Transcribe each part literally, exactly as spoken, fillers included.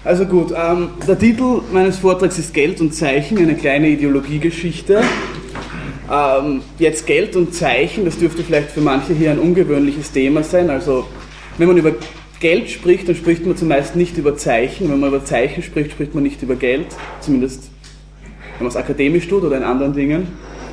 Also gut, ähm, der Titel meines Vortrags ist Geld und Zeichen, eine kleine Ideologiegeschichte. Ähm, jetzt Geld und Zeichen, das dürfte vielleicht für manche hier ein ungewöhnliches Thema sein. Also wenn man über Geld spricht, dann spricht man zumeist nicht über Zeichen. Wenn man über Zeichen spricht, spricht man nicht über Geld, zumindest wenn man es akademisch tut oder in anderen Dingen.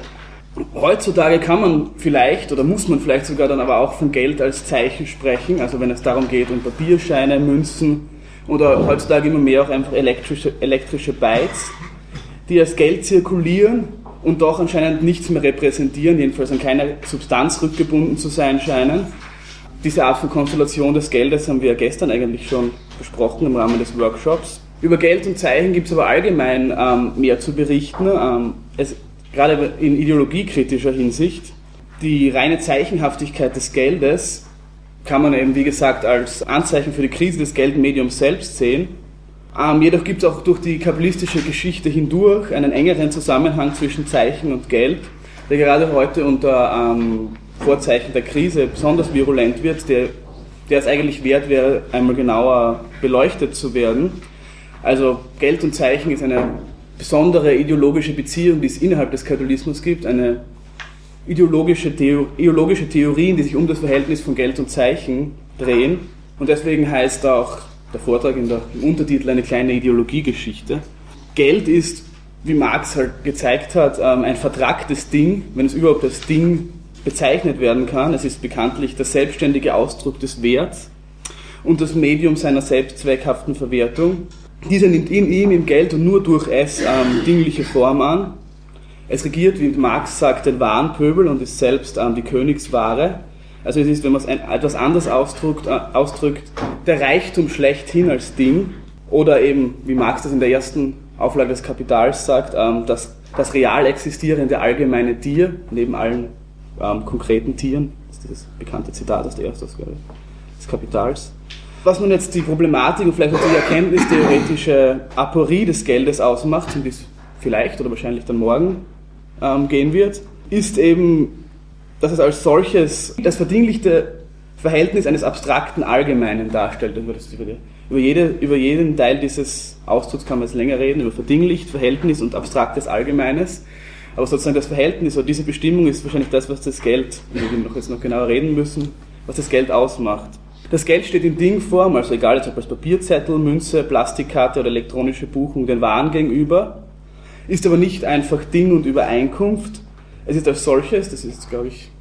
Heutzutage kann man vielleicht oder muss man vielleicht sogar dann aber auch von Geld als Zeichen sprechen, also wenn es darum geht, um Papierscheine, Münzen oder heutzutage immer mehr auch einfach elektrische, elektrische Bytes, die als Geld zirkulieren und doch anscheinend nichts mehr repräsentieren, jedenfalls an keiner Substanz rückgebunden zu sein scheinen. Diese Art von Konstellation des Geldes haben wir gestern eigentlich schon besprochen im Rahmen des Workshops. Über Geld und Zeichen gibt es aber allgemein ähm, mehr zu berichten. Ähm, es, gerade in ideologiekritischer Hinsicht. Die reine Zeichenhaftigkeit des Geldes kann man eben, wie gesagt, als Anzeichen für die Krise des Geldmediums selbst sehen. Ähm, jedoch gibt es auch durch die kabbalistische Geschichte hindurch einen engeren Zusammenhang zwischen Zeichen und Geld, der gerade heute unter ähm, Vorzeichen der Krise besonders virulent wird, der, der es eigentlich wert wäre, einmal genauer beleuchtet zu werden. Also Geld und Zeichen ist eine besondere ideologische Beziehung, die es innerhalb des Kapitalismus gibt, eine ideologische, Theo- ideologische Theorien, die sich um das Verhältnis von Geld und Zeichen drehen. Und deswegen heißt auch der Vortrag in der, im Untertitel eine kleine Ideologiegeschichte. Geld ist, wie Marx halt gezeigt hat, ein vertracktes Ding, wenn es überhaupt als Ding bezeichnet werden kann. Es ist bekanntlich der selbstständige Ausdruck des Werts und das Medium seiner selbstzweckhaften Verwertung. Dieser nimmt in ihm, im Geld und nur durch es ähm, dingliche Form an. Es regiert, wie Marx sagt, den wahren Pöbel und ist selbst ähm, die Königsware. Also es ist, wenn man es ein, etwas anders ausdrückt, äh, ausdrückt, der Reichtum schlechthin als Ding. Oder eben, wie Marx das in der ersten Auflage des Kapitals sagt, ähm, dass das real existierende allgemeine Tier, neben allen ähm, konkreten Tieren, das ist dieses bekannte Zitat aus der ersten Ausgabe des Kapitals. Was nun jetzt die Problematik und vielleicht auch die erkenntnistheoretische Aporie des Geldes ausmacht, um die es vielleicht oder wahrscheinlich dann morgen ähm, gehen wird, ist eben, dass es als solches das verdinglichte Verhältnis eines abstrakten Allgemeinen darstellt. Über, das, über, die, über, jede, über jeden Teil dieses Ausdrucks kann man jetzt länger reden, über verdinglicht, Verhältnis und abstraktes Allgemeines. Aber sozusagen das Verhältnis oder diese Bestimmung ist wahrscheinlich das, was das Geld, über den wir noch jetzt noch genauer reden müssen, was das Geld ausmacht. Das Geld steht in Dingform, also egal ob als Papierzettel, Münze, Plastikkarte oder elektronische Buchung den Waren gegenüber, ist aber nicht einfach Ding und Übereinkunft. Es ist als solches, das ist, glaube ich,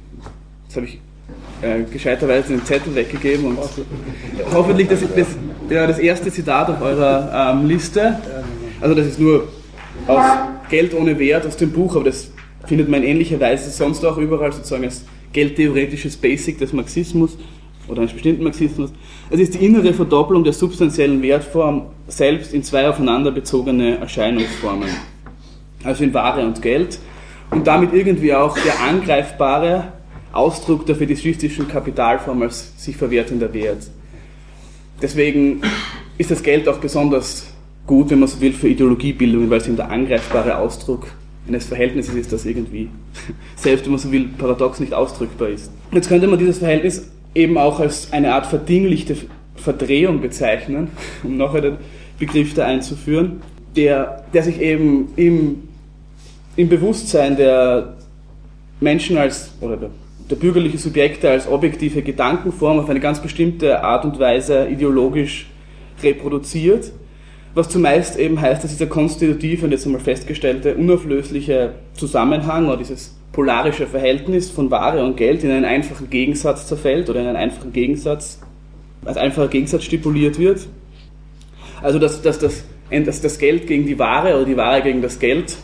das habe ich äh, gescheiterweise den Zettel weggegeben und hoffentlich das, das, ja, das erste Zitat auf eurer ähm, Liste. Also das ist nur aus Geld ohne Wert aus dem Buch, aber das findet man in ähnlicher Weise sonst auch überall, sozusagen als geldtheoretisches Basic des Marxismus oder eines bestimmten Marxismus. Es ist die innere Verdoppelung der substanziellen Wertform selbst in zwei aufeinander bezogene Erscheinungsformen, also in Ware und Geld, und damit irgendwie auch der angreifbare Ausdruck der fetischistischen Kapitalform als sich verwertender Wert. Deswegen ist das Geld auch besonders gut, wenn man so will, für Ideologiebildung, weil es eben der angreifbare Ausdruck eines Verhältnisses ist, das irgendwie selbst, wenn man so will, paradox nicht ausdrückbar ist. Jetzt könnte man dieses Verhältnis eben auch als eine Art verdinglichte Verdrehung bezeichnen, um noch einen Begriff da einzuführen, der, der sich eben im, im Bewusstsein der Menschen als, oder der, der bürgerlichen Subjekte als objektive Gedankenform auf eine ganz bestimmte Art und Weise ideologisch reproduziert, was zumeist eben heißt, dass dieser konstitutive und jetzt einmal festgestellte unauflösliche Zusammenhang oder dieses polarische Verhältnis von Ware und Geld in einen einfachen Gegensatz zerfällt oder in einen einfachen Gegensatz, als einfacher Gegensatz stipuliert wird. Also dass, dass, das, dass das Geld gegen die Ware oder die Ware gegen das Geld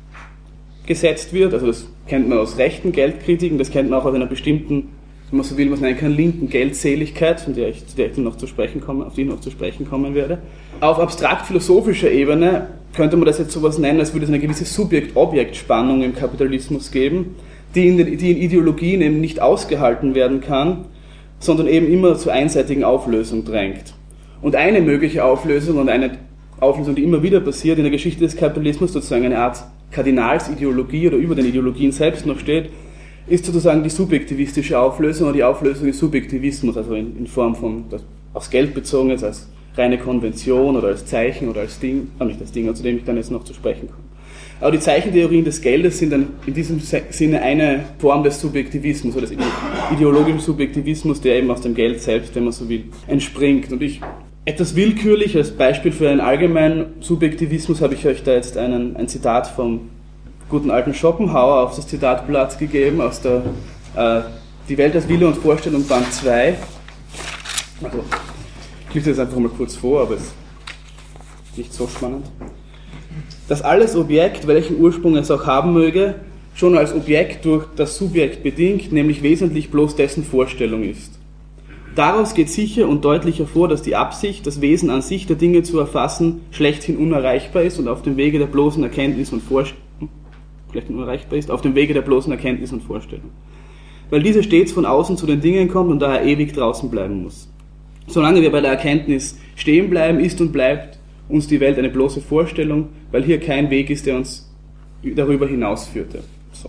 gesetzt wird. Also das kennt man aus rechten Geldkritiken, das kennt man auch aus einer bestimmten, wenn man so will, was man nennen kann, linken Geldseligkeit, von der ich, zu der ich noch zu sprechen komme, auf die ich noch zu sprechen kommen werde. Auf abstrakt-philosophischer Ebene könnte man das jetzt sowas nennen, als würde es eine gewisse Subjekt-Objekt-Spannung im Kapitalismus geben, die in, den, die in Ideologien eben nicht ausgehalten werden kann, sondern eben immer zur einseitigen Auflösung drängt. Und eine mögliche Auflösung und eine Auflösung, die immer wieder passiert in der Geschichte des Kapitalismus, sozusagen eine Art Kardinalsideologie oder über den Ideologien selbst noch steht, ist sozusagen die subjektivistische Auflösung oder die Auflösung des Subjektivismus, also in, in Form von, das aufs Geld bezogen ist, als reine Konvention oder als Zeichen oder als Ding, aber nicht als Ding, zu dem ich dann jetzt noch zu sprechen komme. Aber die Zeichentheorien des Geldes sind dann in diesem Sinne eine Form des Subjektivismus oder des ideologischen Subjektivismus, der eben aus dem Geld selbst, wenn man so will, entspringt. Und ich, etwas willkürlich als Beispiel für einen allgemeinen Subjektivismus, habe ich euch da jetzt einen, ein Zitat vom guten alten Schopenhauer auf das Zitatblatt gegeben, aus der äh, Die Welt als Wille und Vorstellung, Band zwei. Also, ich lese das einfach mal kurz vor, aber es ist nicht so spannend. Dass alles Objekt, welchen Ursprung es auch haben möge, schon als Objekt durch das Subjekt bedingt, nämlich wesentlich bloß dessen Vorstellung ist. Daraus geht sicher und deutlich hervor, dass die Absicht, das Wesen an sich der Dinge zu erfassen, schlechthin unerreichbar ist und auf dem Wege der bloßen Erkenntnis und Vorstellung, schlechthin unerreichbar ist, auf dem Wege der bloßen Erkenntnis und Vorstellung. Weil diese stets von außen zu den Dingen kommt und daher ewig draußen bleiben muss. Solange wir bei der Erkenntnis stehen bleiben, ist und bleibt uns die Welt eine bloße Vorstellung, weil hier kein Weg ist, der uns darüber hinausführte. So.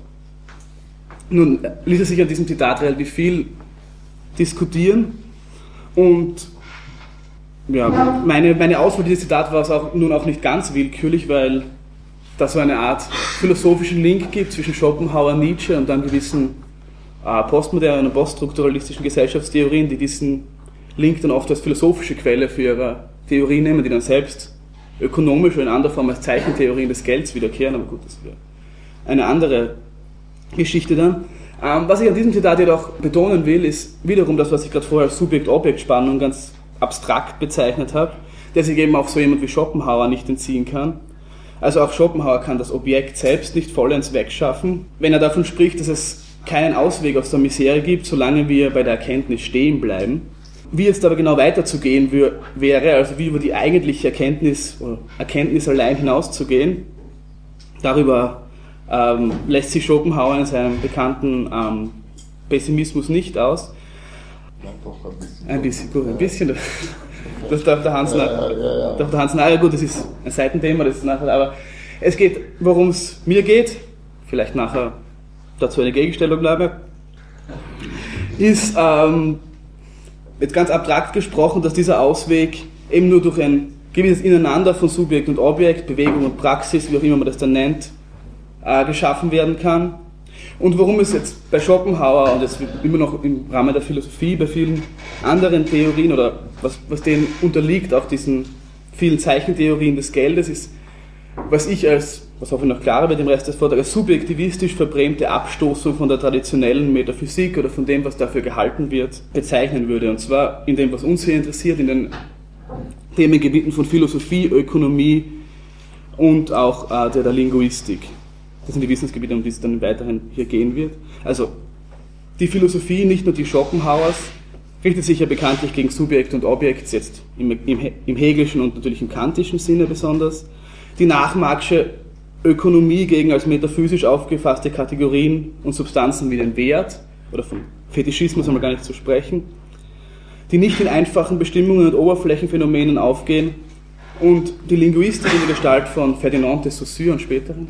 Nun ließ sich an diesem Zitat relativ viel diskutieren und ja, meine, meine Auswahl dieses Zitat war es auch nun auch nicht ganz willkürlich, weil da so eine Art philosophischen Link gibt zwischen Schopenhauer, Nietzsche und dann gewissen äh, postmodernen und poststrukturalistischen Gesellschaftstheorien, die diesen Link dann oft als philosophische Quelle für ihre Theorie nehmen, die dann selbst ökonomisch oder in anderer Form als Zeichentheorien des Gelds wiederkehren, aber gut, das wäre eine andere Geschichte dann. Ähm, was ich an diesem Zitat jedoch betonen will, ist wiederum das, was ich gerade vorher als Subjekt-Objekt-Spannung ganz abstrakt bezeichnet habe, der sich eben auch so jemand wie Schopenhauer nicht entziehen kann. Also auch Schopenhauer kann das Objekt selbst nicht vollends wegschaffen, wenn er davon spricht, dass es keinen Ausweg aus der Misere gibt, solange wir bei der Erkenntnis stehen bleiben. Wie jetzt aber genau weiterzugehen wäre, also wie über die eigentliche Erkenntnis oder Erkenntnis allein hinauszugehen, darüber ähm, lässt sich Schopenhauer in seinem bekannten ähm, Pessimismus nicht aus. Nein, doch ein bisschen. Ein bisschen, gut, ein bisschen. Das darf der Hans, ja, ja, ja, ja. Darf der Hans nachher, gut, das ist ein Seitenthema, das ist nachher, aber es geht, worum es mir geht, vielleicht nachher dazu eine Gegenstellung bleibe, ist, ähm, jetzt ganz abstrakt gesprochen, dass dieser Ausweg eben nur durch ein gewisses Ineinander von Subjekt und Objekt, Bewegung und Praxis, wie auch immer man das dann nennt, äh, geschaffen werden kann. Und worum es jetzt bei Schopenhauer und jetzt immer noch im Rahmen der Philosophie, bei vielen anderen Theorien oder was, was denen unterliegt, auch diesen vielen Zeichentheorien des Geldes, ist, was ich als, was hoffe ich noch klarer wird im Rest des Vortrags, als subjektivistisch verbrämte Abstoßung von der traditionellen Metaphysik oder von dem, was dafür gehalten wird, bezeichnen würde. Und zwar in dem, was uns hier interessiert, in den Themengebieten von Philosophie, Ökonomie und auch äh, der, der Linguistik. Das sind die Wissensgebiete, um die es dann weiterhin hier gehen wird. Also die Philosophie, nicht nur die Schopenhauers, richtet sich ja bekanntlich gegen Subjekt und Objekt, jetzt im, im, im hegelischen und natürlich im kantischen Sinne besonders. Die nachmarxische Ökonomie gegen als metaphysisch aufgefasste Kategorien und Substanzen wie den Wert, oder vom Fetischismus haben wir gar nicht zu sprechen, die nicht in einfachen Bestimmungen und Oberflächenphänomenen aufgehen, und die Linguistik in der Gestalt von Ferdinand de Saussure und späteren,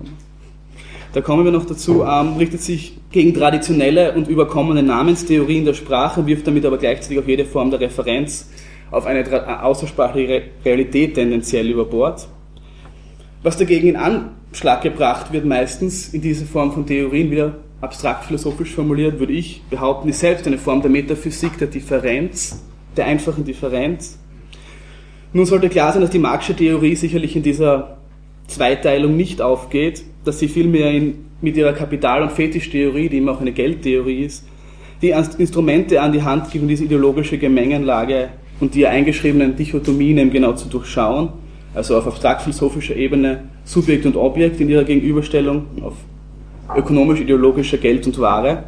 da kommen wir noch dazu, ähm, richtet sich gegen traditionelle und überkommene Namenstheorien der Sprache, wirft damit aber gleichzeitig auch jede Form der Referenz auf eine außersprachliche Realität tendenziell über Bord. Was dagegen in Anschlag gebracht wird, meistens in dieser Form von Theorien, wieder abstrakt philosophisch formuliert, würde ich behaupten, ist selbst eine Form der Metaphysik der Differenz, der einfachen Differenz. Nun sollte klar sein, dass die Marxische Theorie sicherlich in dieser Zweiteilung nicht aufgeht, dass sie vielmehr in, mit ihrer Kapital- und Fetischtheorie, die immer auch eine Geldtheorie ist, die Instrumente an die Hand gibt, um diese ideologische Gemengenlage und die eingeschriebenen Dichotomien eben genau zu durchschauen, also auf abstrakt-philosophischer Ebene Subjekt und Objekt in ihrer Gegenüberstellung, auf ökonomisch-ideologischer Geld und Ware.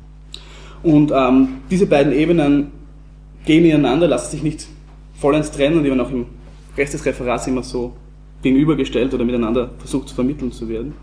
Und ähm, diese beiden Ebenen gehen ineinander, lassen sich nicht vollends trennen und die werden auch im Rest des Referats immer so gegenübergestellt oder miteinander versucht zu vermitteln zu werden.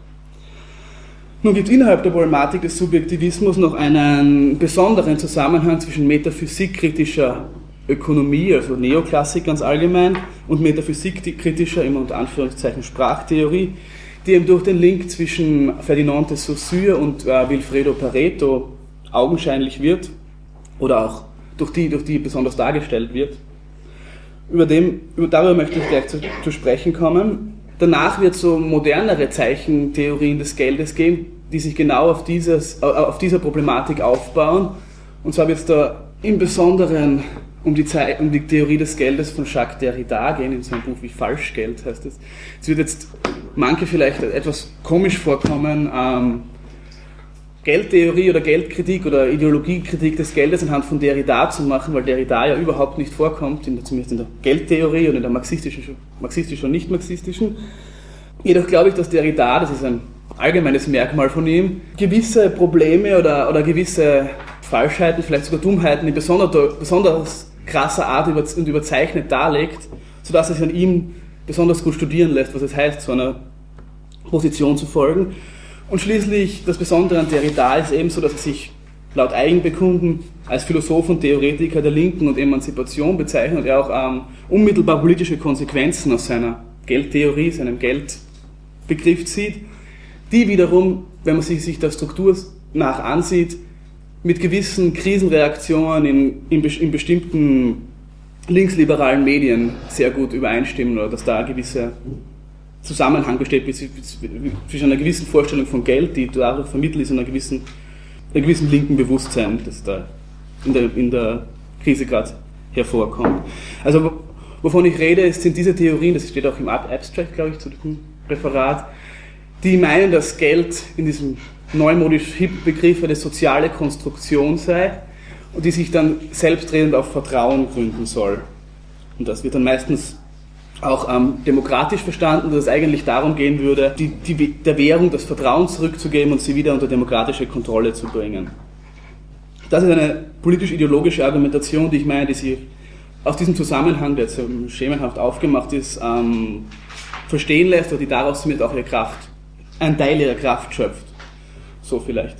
Nun gibt es innerhalb der Problematik des Subjektivismus noch einen besonderen Zusammenhang zwischen metaphysikkritischer Ökonomie, also Neoklassik ganz allgemein, und metaphysikkritischer, immer unter Anführungszeichen, Sprachtheorie, die eben durch den Link zwischen Ferdinand de Saussure und äh, Vilfredo Pareto augenscheinlich wird oder auch durch die, durch die besonders dargestellt wird. Über dem, über, darüber möchte ich gleich zu, zu sprechen kommen. Danach wird es so modernere Zeichentheorien des Geldes geben, die sich genau auf, dieses, auf dieser Problematik aufbauen. Und zwar wird es da im Besonderen um die, Ze- um die Theorie des Geldes von Jacques Derrida gehen, in so einem Buch wie Falschgeld heißt es. Es wird jetzt manche vielleicht etwas komisch vorkommen, ähm, Geldtheorie oder Geldkritik oder Ideologiekritik des Geldes anhand von Derrida zu machen, weil Derrida ja überhaupt nicht vorkommt, in der, zumindest in der Geldtheorie und in der marxistischen, marxistischen und nicht-marxistischen. Jedoch glaube ich, dass Derrida, das ist ein allgemeines Merkmal von ihm, gewisse Probleme oder, oder gewisse Falschheiten, vielleicht sogar Dummheiten in besonders, besonders krasser Art über, und überzeichnet darlegt, sodass es sich an ihm besonders gut studieren lässt, was es heißt, so einer Position zu folgen. Und schließlich, das Besondere an Derrida ist eben so, dass er sich laut Eigenbekunden als Philosoph und Theoretiker der Linken und Emanzipation bezeichnet und er auch ähm, unmittelbar politische Konsequenzen aus seiner Geldtheorie, seinem Geldbegriff sieht, die wiederum, wenn man sich, sich der Struktur nach ansieht, mit gewissen Krisenreaktionen in, in, in bestimmten linksliberalen Medien sehr gut übereinstimmen oder dass da ein gewisser Zusammenhang besteht zwischen einer gewissen Vorstellung von Geld, die dadurch vermittelt ist, und einer gewissen, einem gewissen linken Bewusstsein, das da in der, in der Krise gerade hervorkommt. Also wovon ich rede, sind diese Theorien, das steht auch im Abstract, glaube ich, zu diesem Referat, die meinen, dass Geld in diesem neumodisch hip Begriff eine soziale Konstruktion sei und die sich dann selbstredend auf Vertrauen gründen soll. Und das wird dann meistens auch ähm, demokratisch verstanden, dass es eigentlich darum gehen würde, die, die, der Währung das Vertrauen zurückzugeben und sie wieder unter demokratische Kontrolle zu bringen. Das ist eine politisch-ideologische Argumentation, die ich meine, die sie aus diesem Zusammenhang, der jetzt schemenhaft aufgemacht ist, ähm, verstehen lässt oder die daraus mit auch ihre Kraft, einen Teil ihrer Kraft schöpft. So vielleicht.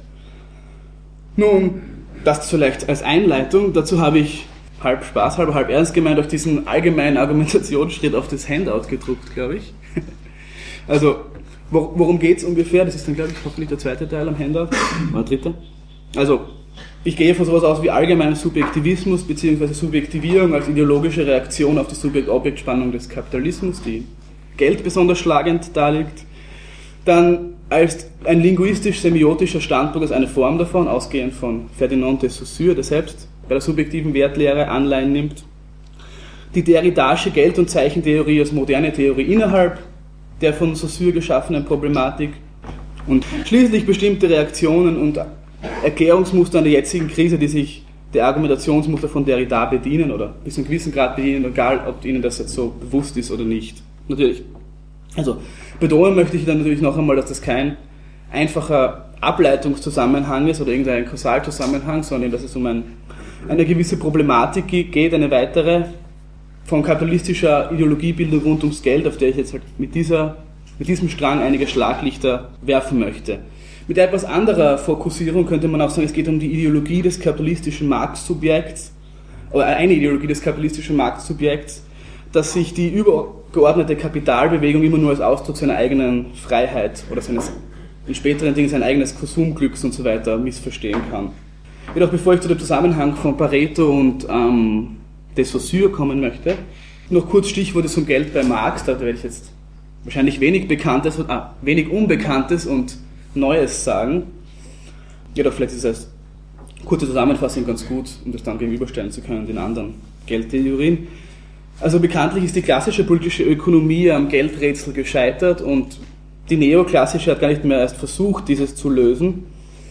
Nun, das vielleicht als Einleitung, dazu habe ich halb Spaß, halb, halb ernst gemeint, auch diesen allgemeinen Argumentationsschritt auf das Handout gedruckt, glaube ich. Also, worum geht es ungefähr? Das ist dann, glaube ich, hoffentlich der zweite Teil am Handout. Oder dritte. Also, ich gehe von sowas aus wie allgemeiner Subjektivismus bzw. Subjektivierung als ideologische Reaktion auf die Subjekt-Objekt-Spannung des Kapitalismus, die Geld besonders schlagend darlegt. Dann als ein linguistisch-semiotischer Standpunkt als eine Form davon, ausgehend von Ferdinand de Saussure, der selbst bei der subjektiven Wertlehre Anleihen nimmt. Die derridasche Geld- und Zeichentheorie als moderne Theorie innerhalb der von Saussure geschaffenen Problematik. Und schließlich bestimmte Reaktionen und Erklärungsmuster an der jetzigen Krise, die sich der Argumentationsmuster von Derrida bedienen oder bis zu einem gewissen Grad bedienen, egal ob ihnen das jetzt so bewusst ist oder nicht. Natürlich. Also, betonen möchte ich dann natürlich noch einmal, dass das kein einfacher Ableitungszusammenhang ist oder irgendein Kausalzusammenhang, sondern dass es um ein, eine gewisse Problematik geht, eine weitere von kapitalistischer Ideologiebildung rund ums Geld, auf der ich jetzt halt mit, dieser, mit diesem Strang einige Schlaglichter werfen möchte. Mit etwas anderer Fokussierung könnte man auch sagen, es geht um die Ideologie des kapitalistischen Marktsubjekts, oder eine Ideologie des kapitalistischen Marktsubjekts, dass sich die übergeordnete Kapitalbewegung immer nur als Ausdruck seiner eigenen Freiheit oder seines, in späteren Dingen sein eigenes Konsumglücks und so weiter missverstehen kann. Jedoch bevor ich zu dem Zusammenhang von Pareto und ähm, de Saussure kommen möchte, noch kurz Stichworte zum Geld bei Marx, da werde ich jetzt wahrscheinlich wenig Bekanntes, ah, wenig Unbekanntes und Neues sagen. Jedoch vielleicht ist es als kurze Zusammenfassung ganz gut, um das dann gegenüberstellen zu können den anderen Geldtheorien. Also bekanntlich ist die klassische politische Ökonomie am Geldrätsel gescheitert und die neoklassische hat gar nicht mehr erst versucht, dieses zu lösen.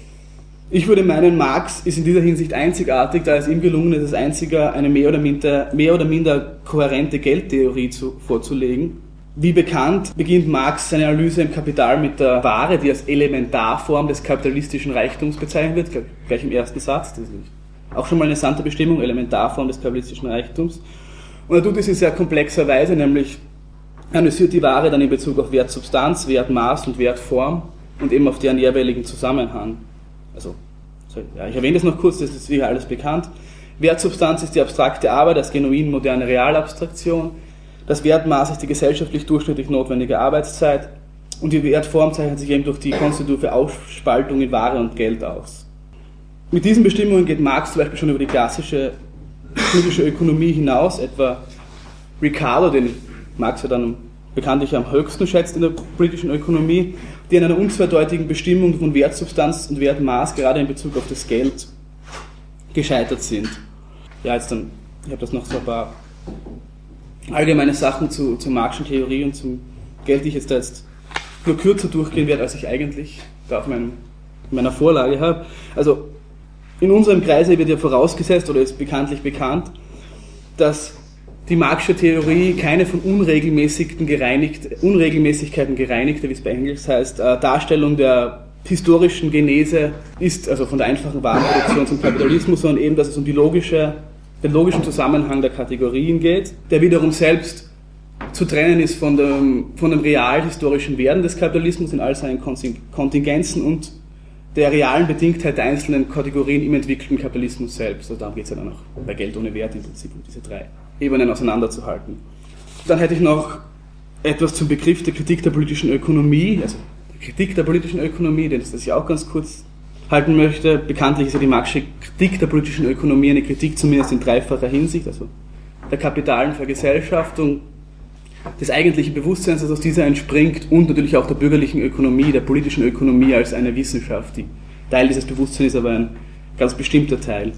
Ich würde meinen, Marx ist in dieser Hinsicht einzigartig, da es ihm gelungen ist, als einziger eine mehr oder minder, mehr oder minder kohärente Geldtheorie zu, vorzulegen. Wie bekannt beginnt Marx seine Analyse im Kapital mit der Ware, die als Elementarform des kapitalistischen Reichtums bezeichnet wird, gleich im ersten Satz. Das ist auch schon mal eine interessante Bestimmung, Elementarform des kapitalistischen Reichtums. Und er tut es in sehr komplexer Weise, nämlich analysiert die Ware dann in Bezug auf Wertsubstanz, Wertmaß und Wertform und eben auf deren jeweiligen Zusammenhang. Also, ja, ich erwähne das noch kurz, das ist sicher alles bekannt. Wertsubstanz ist die abstrakte Arbeit als genuin moderne Realabstraktion. Das Wertmaß ist die gesellschaftlich durchschnittlich notwendige Arbeitszeit. Und die Wertform zeichnet sich eben durch die konstitutive Aufspaltung in Ware und Geld aus. Mit diesen Bestimmungen geht Marx zum Beispiel schon über die klassische politische Ökonomie hinaus, etwa Ricardo, den Marx ja dann bekanntlich am höchsten schätzt in der politischen Ökonomie, die an einer unzweideutigen Bestimmung von Wertsubstanz und Wertmaß gerade in Bezug auf das Geld gescheitert sind. Ja, jetzt dann, ich habe das noch so ein paar allgemeine Sachen zu, zur Marxischen Theorie und zum Geld, die ich jetzt da jetzt nur kürzer durchgehen werde, als ich eigentlich da auf meinem, meiner Vorlage habe. Also in unserem Kreise wird ja vorausgesetzt, oder ist bekanntlich bekannt, dass die Marxische Theorie keine von Unregelmäßigkeiten gereinigte, Unregelmäßigkeiten gereinigte, wie es bei Engels heißt, äh, Darstellung der historischen Genese ist, also von der einfachen Warenproduktion zum Kapitalismus, sondern eben, dass es um die logische, den logischen Zusammenhang der Kategorien geht, der wiederum selbst zu trennen ist von dem, von dem real historischen Werden des Kapitalismus in all seinen Kontingenzen und der realen Bedingtheit der einzelnen Kategorien im entwickelten Kapitalismus selbst. Also darum geht es ja dann auch bei Geld ohne Wert im Prinzip um diese drei Ebenen auseinanderzuhalten. Dann hätte ich noch etwas zum Begriff der Kritik der politischen Ökonomie, also der Kritik der politischen Ökonomie, den ich auch ganz kurz halten möchte. Bekanntlich ist ja die Marxische Kritik der politischen Ökonomie eine Kritik zumindest in dreifacher Hinsicht, also der kapitalen Vergesellschaftung, des eigentlichen Bewusstseins, das aus dieser entspringt, und natürlich auch der bürgerlichen Ökonomie, der politischen Ökonomie als eine Wissenschaft. Die Teil dieses Bewusstseins ist aber ein ganz bestimmter Teil.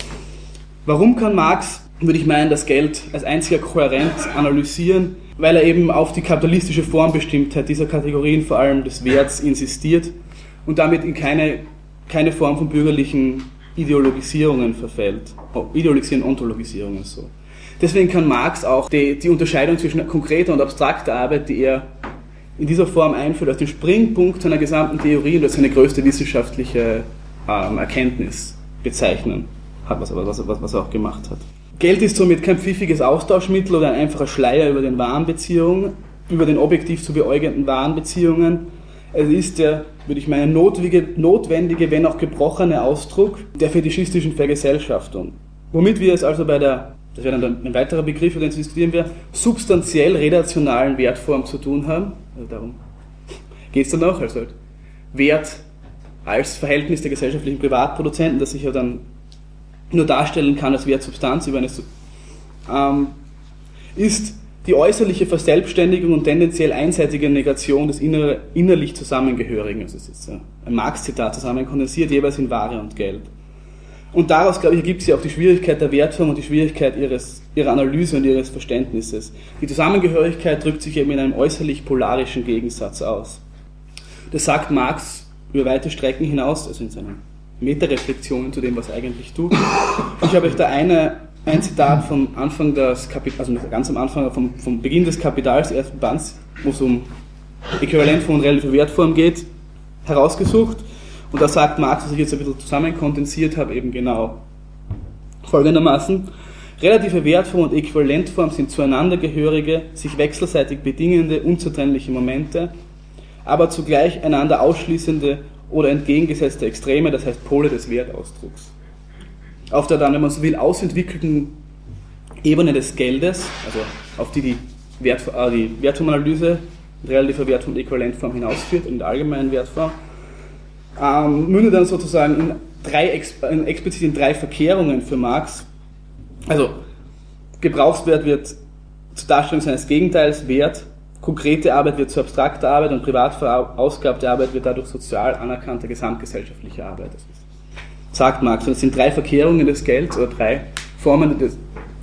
Warum kann Marx, würde ich meinen, das Geld als einziger kohärent analysieren? Weil er eben auf die kapitalistische Formbestimmtheit dieser Kategorien, vor allem des Werts, insistiert und damit in keine, keine Form von bürgerlichen Ideologisierungen verfällt. Ideologisieren, Ontologisierungen so. Deswegen kann Marx auch die, die Unterscheidung zwischen konkreter und abstrakter Arbeit, die er in dieser Form einführt, als den Springpunkt seiner gesamten Theorie und als seine größte wissenschaftliche ähm, Erkenntnis bezeichnen, hat, was, was, was, was er auch gemacht hat. Geld ist somit kein pfiffiges Austauschmittel oder ein einfacher Schleier über den Warenbeziehungen, über den objektiv zu beäugenden Warenbeziehungen. Es ist der, würde ich meinen, notwendige, notwendige, wenn auch gebrochene Ausdruck der fetischistischen Vergesellschaftung. Womit wir es also bei der, das wäre dann ein weiterer Begriff, über den zu diskutieren wäre, substanziell relationalen Wertform zu tun haben. Also darum geht es dann auch, also halt Wert als Verhältnis der gesellschaftlichen Privatproduzenten, das sich ja dann nur darstellen kann als Wertsubstanz über eine, ähm, ist die äußerliche Verselbstständigung und tendenziell einseitige Negation des inner, innerlich Zusammengehörigen. Also es ist ein Marx-Zitat zusammenkondensiert, jeweils in Ware und Geld. Und daraus, glaube ich, ergibt sich auch die Schwierigkeit der Wertform und die Schwierigkeit ihres, ihrer Analyse und ihres Verständnisses. Die Zusammengehörigkeit drückt sich eben in einem äußerlich polarischen Gegensatz aus. Das sagt Marx über weite Strecken hinaus, also in seinen Metareflexionen zu dem, was er eigentlich tut. Ich habe euch da eine, ein Zitat vom Anfang des Kapitals, also ganz am Anfang, vom, vom Beginn des Kapitals, des ersten Bands, wo es um Äquivalentform und relative Wertform geht, herausgesucht. Und da sagt Marx, was ich jetzt ein bisschen zusammenkondensiert habe, eben genau folgendermaßen: Relative Wertform und Äquivalentform sind zueinander gehörige, sich wechselseitig bedingende, unzertrennliche Momente, aber zugleich einander ausschließende oder entgegengesetzte Extreme, das heißt Pole des Wertausdrucks. Auf der dann, wenn man so will, ausentwickelten Ebene des Geldes, also auf die die, Wert, äh, die Wertformanalyse, relative Wertform und Äquivalentform hinausführt, in der allgemeinen Wertform, ähm, mündet dann sozusagen in, drei, in explizit in drei Verkehrungen für Marx. Also Gebrauchswert wird zur Darstellung seines Gegenteils Wert, konkrete Arbeit wird zu abstrakter Arbeit und privat verausgabte Arbeit wird dadurch sozial anerkannte gesamtgesellschaftliche Arbeit. Das ist, sagt Marx. Und es sind drei Verkehrungen des Gelds oder drei Formen des,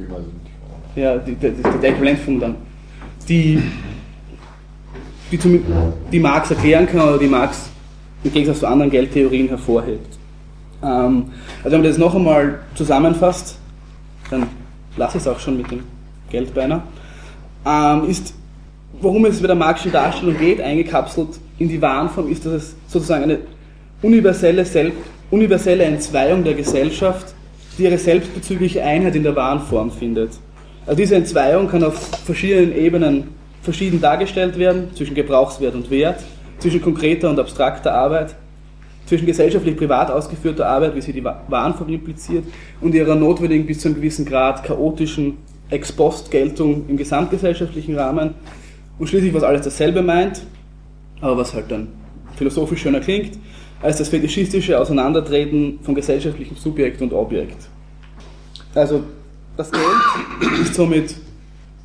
ja, die, die, die, der Äquivalentform dann, die, die, zum, die Marx erklären kann oder die Marx im Gegensatz zu anderen Geldtheorien hervorhebt. Ähm, also wenn man das noch einmal zusammenfasst, dann lasse ich es auch schon mit dem Geld beinahe, ähm, ist, worum es bei der Marxischen Darstellung geht, eingekapselt in die Warenform, ist, dass es sozusagen eine universelle, Selb- universelle Entzweiung der Gesellschaft, die ihre selbstbezügliche Einheit in der Warenform findet. Also diese Entzweiung kann auf verschiedenen Ebenen verschieden dargestellt werden, zwischen Gebrauchswert und Wert, zwischen konkreter und abstrakter Arbeit, zwischen gesellschaftlich privat ausgeführter Arbeit, wie sie die Warenform impliziert, und ihrer notwendigen bis zu einem gewissen Grad chaotischen Ex-Post-Geltung im gesamtgesellschaftlichen Rahmen. Und schließlich, was alles dasselbe meint, aber was halt dann philosophisch schöner klingt, als das fetischistische Auseinandertreten von gesellschaftlichem Subjekt und Objekt. Also das Geld ist somit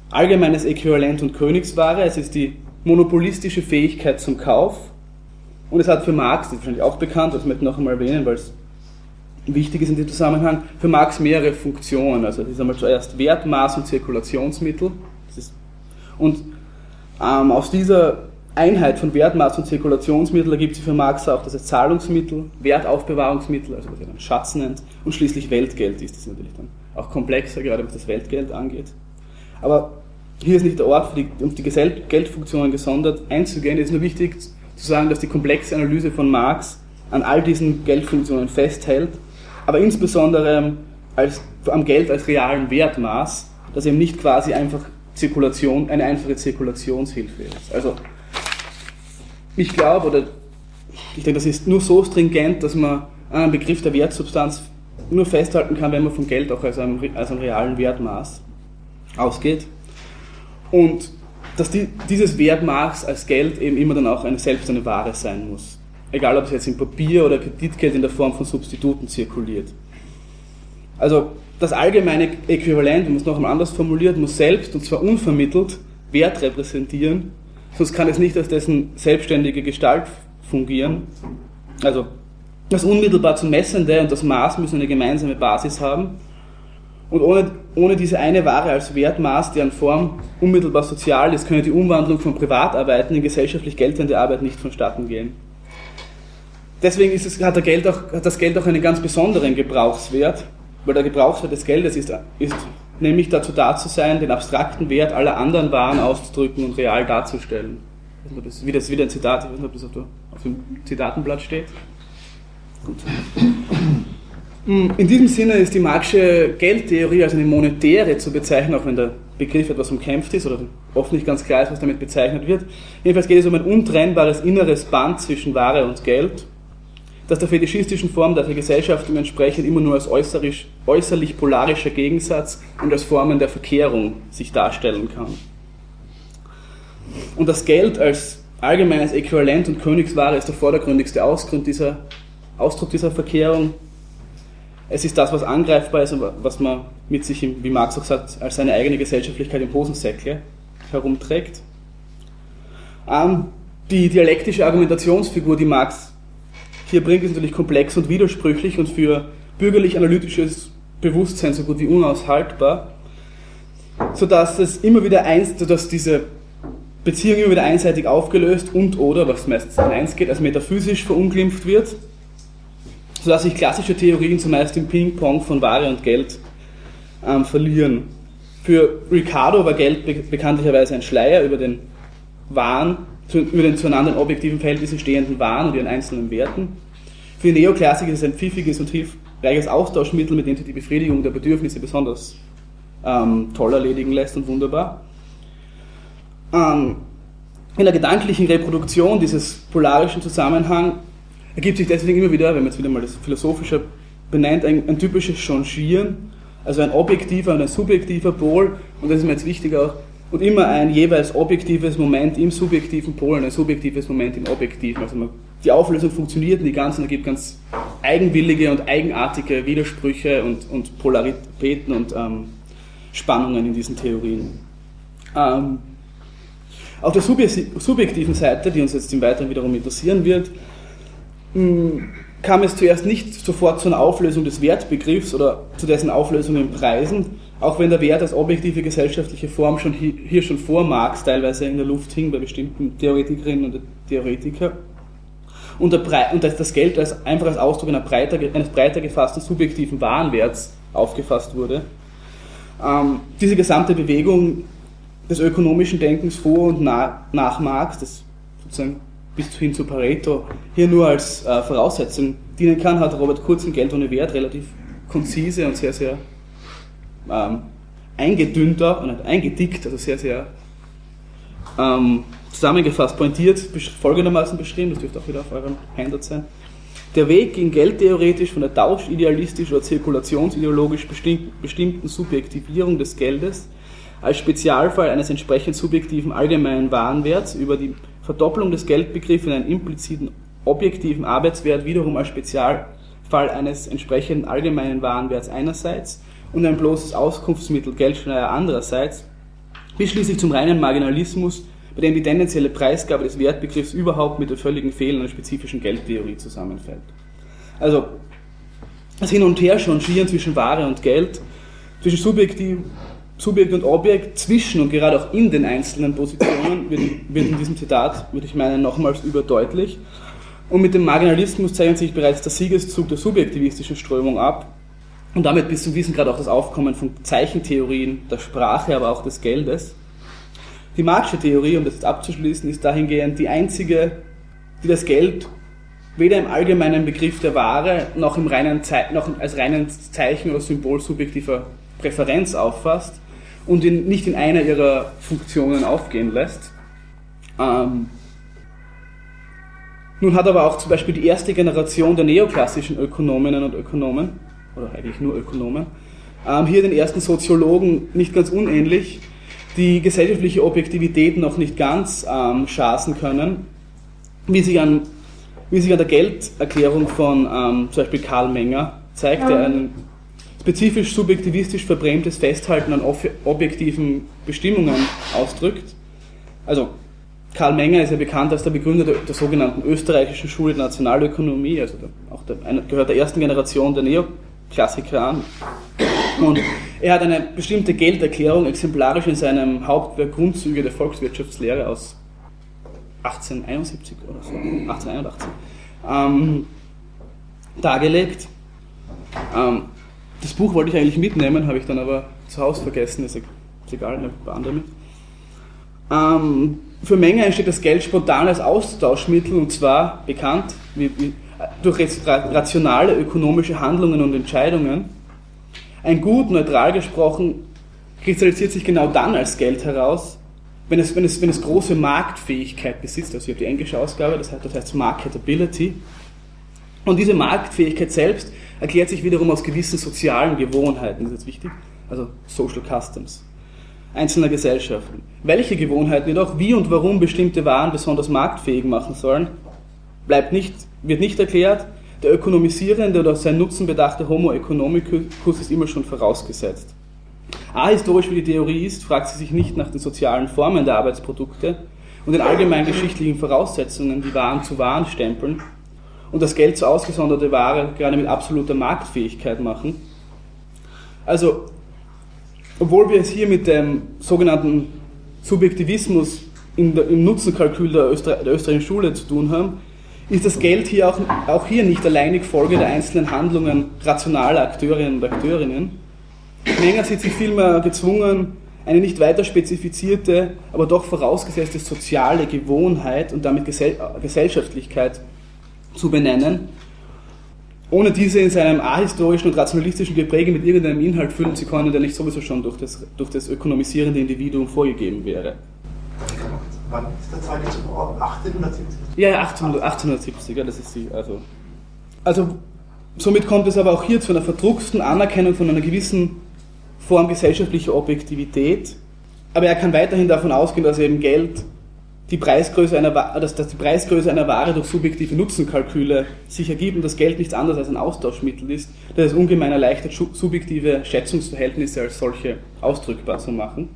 allgemeines Äquivalent und Königsware, es ist die monopolistische Fähigkeit zum Kauf und es hat für Marx, das ist wahrscheinlich auch bekannt, das möchte ich noch einmal erwähnen, weil es wichtig ist in dem Zusammenhang, für Marx mehrere Funktionen. Also das ist einmal zuerst Wert, Maß und Zirkulationsmittel. Das ist, und ähm, aus dieser Einheit von Wert, Maß und Zirkulationsmittel ergibt sich für Marx auch, dass es Zahlungsmittel, Wertaufbewahrungsmittel, also was er dann Schatz nennt, und schließlich Weltgeld ist. Das ist natürlich dann auch komplexer, gerade was das Weltgeld angeht. Aber hier ist nicht der Ort, für die, um die Geldfunktionen gesondert einzugehen. Es ist nur wichtig zu sagen, dass die komplexe Analyse von Marx an all diesen Geldfunktionen festhält, aber insbesondere als, am Geld als realen Wertmaß, das eben nicht quasi einfach Zirkulation, eine einfache Zirkulationshilfe ist. Also ich glaube, oder ich denke, das ist nur so stringent, dass man einen Begriff der Wertsubstanz nur festhalten kann, wenn man vom Geld auch als einem, als einem realen Wertmaß ausgeht. Und dass die, dieses Wertmaß als Geld eben immer dann auch eine, selbst eine Ware sein muss. Egal, ob es jetzt in Papier oder Kreditgeld in der Form von Substituten zirkuliert. Also das allgemeine Äquivalent, wenn man es noch einmal anders formuliert, muss selbst, und zwar unvermittelt, Wert repräsentieren, sonst kann es nicht als dessen selbstständige Gestalt fungieren. Also das unmittelbar zu Messende und das Maß müssen eine gemeinsame Basis haben. Und ohne, ohne diese eine Ware als Wertmaß, deren Form unmittelbar sozial ist, könne die Umwandlung von Privatarbeiten in gesellschaftlich geltende Arbeit nicht vonstatten gehen. Deswegen ist es, hat, der Geld auch, hat das Geld auch einen ganz besonderen Gebrauchswert, weil der Gebrauchswert des Geldes ist, ist nämlich dazu da zu sein, den abstrakten Wert aller anderen Waren auszudrücken und real darzustellen. Ich weiß nicht, ob das, wie das wieder ein Zitat, ich weiß nicht, ob das auf, der, auf dem Zitatenblatt steht. Gut. In diesem Sinne ist die Marxische Geldtheorie als eine monetäre zu bezeichnen, auch wenn der Begriff etwas umkämpft ist oder oft nicht ganz klar ist, was damit bezeichnet wird. Jedenfalls geht es um ein untrennbares inneres Band zwischen Ware und Geld, das der fetischistischen Form der Vergesellschaftung entsprechend immer nur als äußerlich, äußerlich polarischer Gegensatz und als Formen der Verkehrung sich darstellen kann. Und das Geld als allgemeines Äquivalent und Königsware ist der vordergründigste Ausgrund dieser, Ausdruck dieser Verkehrung. Es ist das, was angreifbar ist und was man mit sich, wie Marx auch sagt, als seine eigene Gesellschaftlichkeit im Hosensäckle herumträgt. Die dialektische Argumentationsfigur, die Marx hier bringt, ist natürlich komplex und widersprüchlich und für bürgerlich-analytisches Bewusstsein so gut wie unaushaltbar, sodass es immer wieder eins, sodass diese Beziehung immer wieder einseitig aufgelöst und oder, was meistens in eins geht, als metaphysisch verunglimpft wird, sodass sich klassische Theorien zumeist im Ping-Pong von Ware und Geld ähm, verlieren. Für Ricardo war Geld be- bekanntlicherweise ein Schleier über den Waren, zu, über den zueinander in objektiven Verhältnissen stehenden Waren und ihren einzelnen Werten. Für die Neoklassiker ist es ein pfiffiges und hilfreiches Austauschmittel, mit dem sich die Befriedigung der Bedürfnisse besonders ähm, toll erledigen lässt und wunderbar. Ähm, in der gedanklichen Reproduktion dieses polarischen Zusammenhangs ergibt sich deswegen immer wieder, wenn man jetzt wieder mal das Philosophische benennt, ein, ein typisches Changieren, also ein objektiver und ein subjektiver Pol, und das ist mir jetzt wichtig auch, und immer ein jeweils objektives Moment im subjektiven Pol und ein subjektives Moment im objektiven. Also man, die Auflösung funktioniert in die ganzen, ergibt ganz eigenwillige und eigenartige Widersprüche und, und Polaritäten und ähm, Spannungen in diesen Theorien. Ähm, auf der subjektiven Seite, die uns jetzt im Weiteren wiederum interessieren wird, kam es zuerst nicht sofort zu einer Auflösung des Wertbegriffs oder zu dessen Auflösung in Preisen, auch wenn der Wert als objektive gesellschaftliche Form schon hier, hier schon vor Marx teilweise in der Luft hing bei bestimmten Theoretikerinnen und Theoretiker. Und, der Pre- und das Geld als, einfach als Ausdruck einer breiter, eines breiter gefassten subjektiven Warenwerts aufgefasst wurde. Ähm, diese gesamte Bewegung des ökonomischen Denkens vor und nach, nach Marx, das sozusagen bis hin zu Pareto, hier nur als äh, Voraussetzung dienen kann, hat Robert Kurz in Geld ohne Wert relativ konzise und sehr, sehr ähm, eingedünnter und eingedickt, also sehr, sehr ähm, zusammengefasst, pointiert, folgendermaßen beschrieben, das dürfte auch wieder auf eurem Handout sein. Der Weg ging geldtheoretisch von der tauschidealistisch oder zirkulationsideologisch bestimmten Subjektivierung des Geldes als Spezialfall eines entsprechend subjektiven allgemeinen Warenwerts über die Verdopplung des Geldbegriffs in einen impliziten objektiven Arbeitswert wiederum als Spezialfall eines entsprechenden allgemeinen Warenwerts einerseits und ein bloßes Auskunftsmittel Geldschleier andererseits bis schließlich zum reinen Marginalismus, bei dem die tendenzielle Preisgabe des Wertbegriffs überhaupt mit dem völligen Fehlen einer spezifischen Geldtheorie zusammenfällt. Also das Hin und Her changieren zwischen Ware und Geld, zwischen Subjektiv, Subjekt und Objekt, zwischen und gerade auch in den einzelnen Positionen wird, wird in diesem Zitat, würde ich meinen, nochmals überdeutlich. Und mit dem Marginalismus zeichnet sich bereits der Siegeszug der subjektivistischen Strömung ab und damit bis zum gewissen Grad auch das Aufkommen von Zeichentheorien der Sprache, aber auch des Geldes. Die Marxische Theorie, um das jetzt abzuschließen, ist dahingehend die einzige, die das Geld weder im allgemeinen Begriff der Ware noch, im reinen Ze- noch als reinen Zeichen oder Symbol subjektiver Präferenz auffasst und in, nicht in einer ihrer Funktionen aufgehen lässt. Ähm, nun hat aber auch zum Beispiel die erste Generation der neoklassischen Ökonominnen und Ökonomen, oder eigentlich nur Ökonomen, ähm, hier den ersten Soziologen nicht ganz unähnlich, die gesellschaftliche Objektivität noch nicht ganz ähm, schaßen können, wie sich an, wie sich an der Gelderklärung von ähm, zum Beispiel Karl Menger zeigt, der ein spezifisch subjektivistisch verbrämtes Festhalten an objektiven Bestimmungen ausdrückt. Also Karl Menger ist ja bekannt als der Begründer der, der sogenannten österreichischen Schule der Nationalökonomie, also der, auch der, einer, gehört der ersten Generation der Neoklassiker an. Und er hat eine bestimmte Gelderklärung exemplarisch in seinem Hauptwerk Grundzüge der Volkswirtschaftslehre aus achtzehnhunderteinundsiebzig oder so, achtzehnhunderteinundachtzig, ähm, dargelegt. Ähm, das Buch wollte ich eigentlich mitnehmen, habe ich dann aber zu Hause vergessen, ist egal, habe ich ein paar andere mit. Ähm, für Menger entsteht das Geld spontan als Austauschmittel und zwar bekannt wie, wie, durch rationale ökonomische Handlungen und Entscheidungen. Ein Gut, neutral gesprochen, kristallisiert sich genau dann als Geld heraus, wenn es, wenn es, wenn es große Marktfähigkeit besitzt. Also ich habe die englische Ausgabe, das heißt, das heißt Marketability. Und diese Marktfähigkeit selbst erklärt sich wiederum aus gewissen sozialen Gewohnheiten, das ist jetzt wichtig, also Social Customs einzelner Gesellschaften. Welche Gewohnheiten jedoch, wie und warum bestimmte Waren besonders marktfähig machen sollen, bleibt nicht, wird nicht erklärt. Der ökonomisierende oder auf seinen Nutzen bedachte Homo economicus ist immer schon vorausgesetzt. Ahistorisch wie die Theorie ist, fragt sie sich nicht nach den sozialen Formen der Arbeitsprodukte und den allgemeingeschichtlichen Voraussetzungen, die Waren zu Waren stempeln und das Geld zur ausgesonderte Ware gerade mit absoluter Marktfähigkeit machen. Also, obwohl wir es hier mit dem sogenannten Subjektivismus in der, im Nutzenkalkül der, Öster, der österreichischen Schule zu tun haben, ist das Geld hier auch, auch hier nicht alleinig Folge der einzelnen Handlungen rationaler Akteurinnen und Akteurinnen. Menger sieht sich vielmehr gezwungen, eine nicht weiter spezifizierte, aber doch vorausgesetzte soziale Gewohnheit und damit Gesell- Gesellschaftlichkeit zu benennen, ohne diese in seinem ahistorischen und rationalistischen Gepräge mit irgendeinem Inhalt füllen zu können, der nicht sowieso schon durch das, durch das ökonomisierende Individuum vorgegeben wäre. Wann ist der Zahl zu verorten? achtzehnhundertsiebzig? Ja, ja, achtzehnhundertsiebzig, ja, das ist die, also. Also, somit kommt es aber auch hier zu einer verdrucksten Anerkennung von einer gewissen Form gesellschaftlicher Objektivität. Aber er kann weiterhin davon ausgehen, dass eben Geld die Preisgröße einer, dass, dass die Preisgröße einer Ware durch subjektive Nutzenkalküle sich ergibt und das Geld nichts anderes als ein Austauschmittel ist, das es ungemein erleichtert, subjektive Schätzungsverhältnisse als solche ausdrückbar zu machen.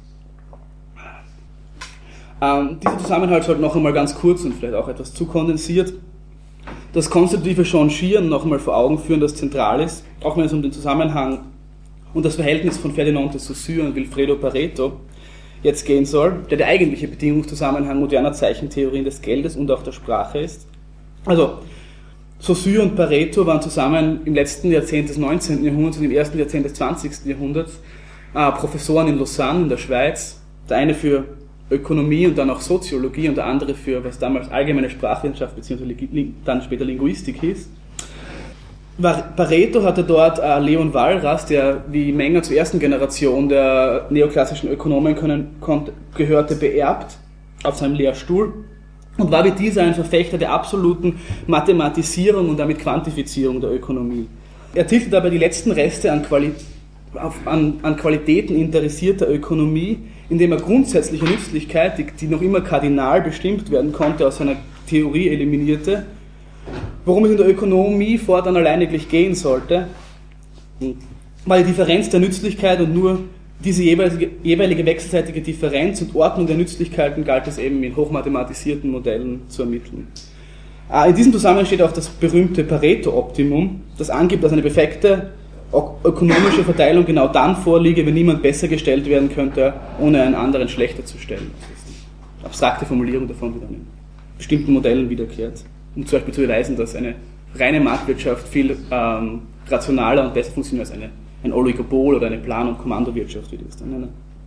Ähm, dieser Zusammenhalt sollte noch einmal ganz kurz und vielleicht auch etwas zu kondensiert das konstitutive Changieren noch einmal vor Augen führen, das zentral ist, auch wenn es um den Zusammenhang und das Verhältnis von Ferdinand de Saussure und Vilfredo Pareto jetzt gehen soll, der der eigentliche Bedingungszusammenhang moderner Zeichentheorien des Geldes und auch der Sprache ist. Also, Saussure und Pareto waren zusammen im letzten Jahrzehnt des neunzehnten Jahrhunderts und im ersten Jahrzehnt des zwanzigsten Jahrhunderts äh, Professoren in Lausanne in der Schweiz, der eine für Ökonomie und dann auch Soziologie und der andere für, was damals allgemeine Sprachwissenschaft bzw. dann später Linguistik hieß. Pareto hatte dort äh, Leon Walras, der wie Menger zur ersten Generation der neoklassischen Ökonomen können, konnte, gehörte, beerbt auf seinem Lehrstuhl und war wie dieser ein Verfechter der absoluten Mathematisierung und damit Quantifizierung der Ökonomie. Er tilgte dabei die letzten Reste an, Quali- auf, an, an Qualitäten interessierter Ökonomie, indem er grundsätzliche Nützlichkeit, die, die noch immer kardinal bestimmt werden konnte, aus seiner Theorie eliminierte. Worum es in der Ökonomie fortan alleiniglich gehen sollte, war die Differenz der Nützlichkeit und nur diese jeweilige, jeweilige wechselseitige Differenz und Ordnung der Nützlichkeiten galt es eben in hochmathematisierten Modellen zu ermitteln. In diesem Zusammenhang steht auch das berühmte Pareto-Optimum, das angibt, dass eine perfekte ökonomische Verteilung genau dann vorliege, wenn niemand besser gestellt werden könnte, ohne einen anderen schlechter zu stellen. Das ist eine abstrakte Formulierung davon, die dann in bestimmten Modellen wiederkehrt, um zum Beispiel zu beweisen, dass eine reine Marktwirtschaft viel ähm, rationaler und besser funktioniert als eine, ein Oligopol oder eine Plan- und Kommandowirtschaft, wie die das dann nennen.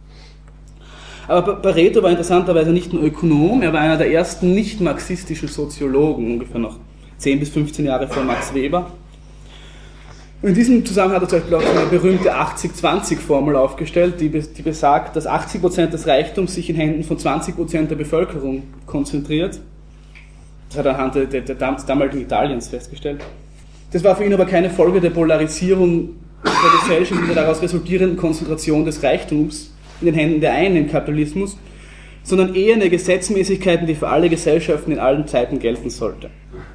Aber Pareto war interessanterweise nicht nur Ökonom, er war einer der ersten nicht-marxistischen Soziologen, ungefähr noch zehn bis fünfzehn Jahre vor Max Weber. Und in diesem Zusammenhang hat er zum Beispiel auch eine berühmte achtzig zwanzig Formel aufgestellt, die, die besagt, dass achtzig Prozent des Reichtums sich in Händen von zwanzig Prozent der Bevölkerung konzentriert. Das hat er anhand der, der, der damaligen Italiens festgestellt. Das war für ihn aber keine Folge der Polarisierung der Gesellschaft und der daraus resultierenden Konzentration des Reichtums in den Händen der einen im Kapitalismus, sondern eher eine Gesetzmäßigkeit, die für alle Gesellschaften in allen Zeiten gelten sollte.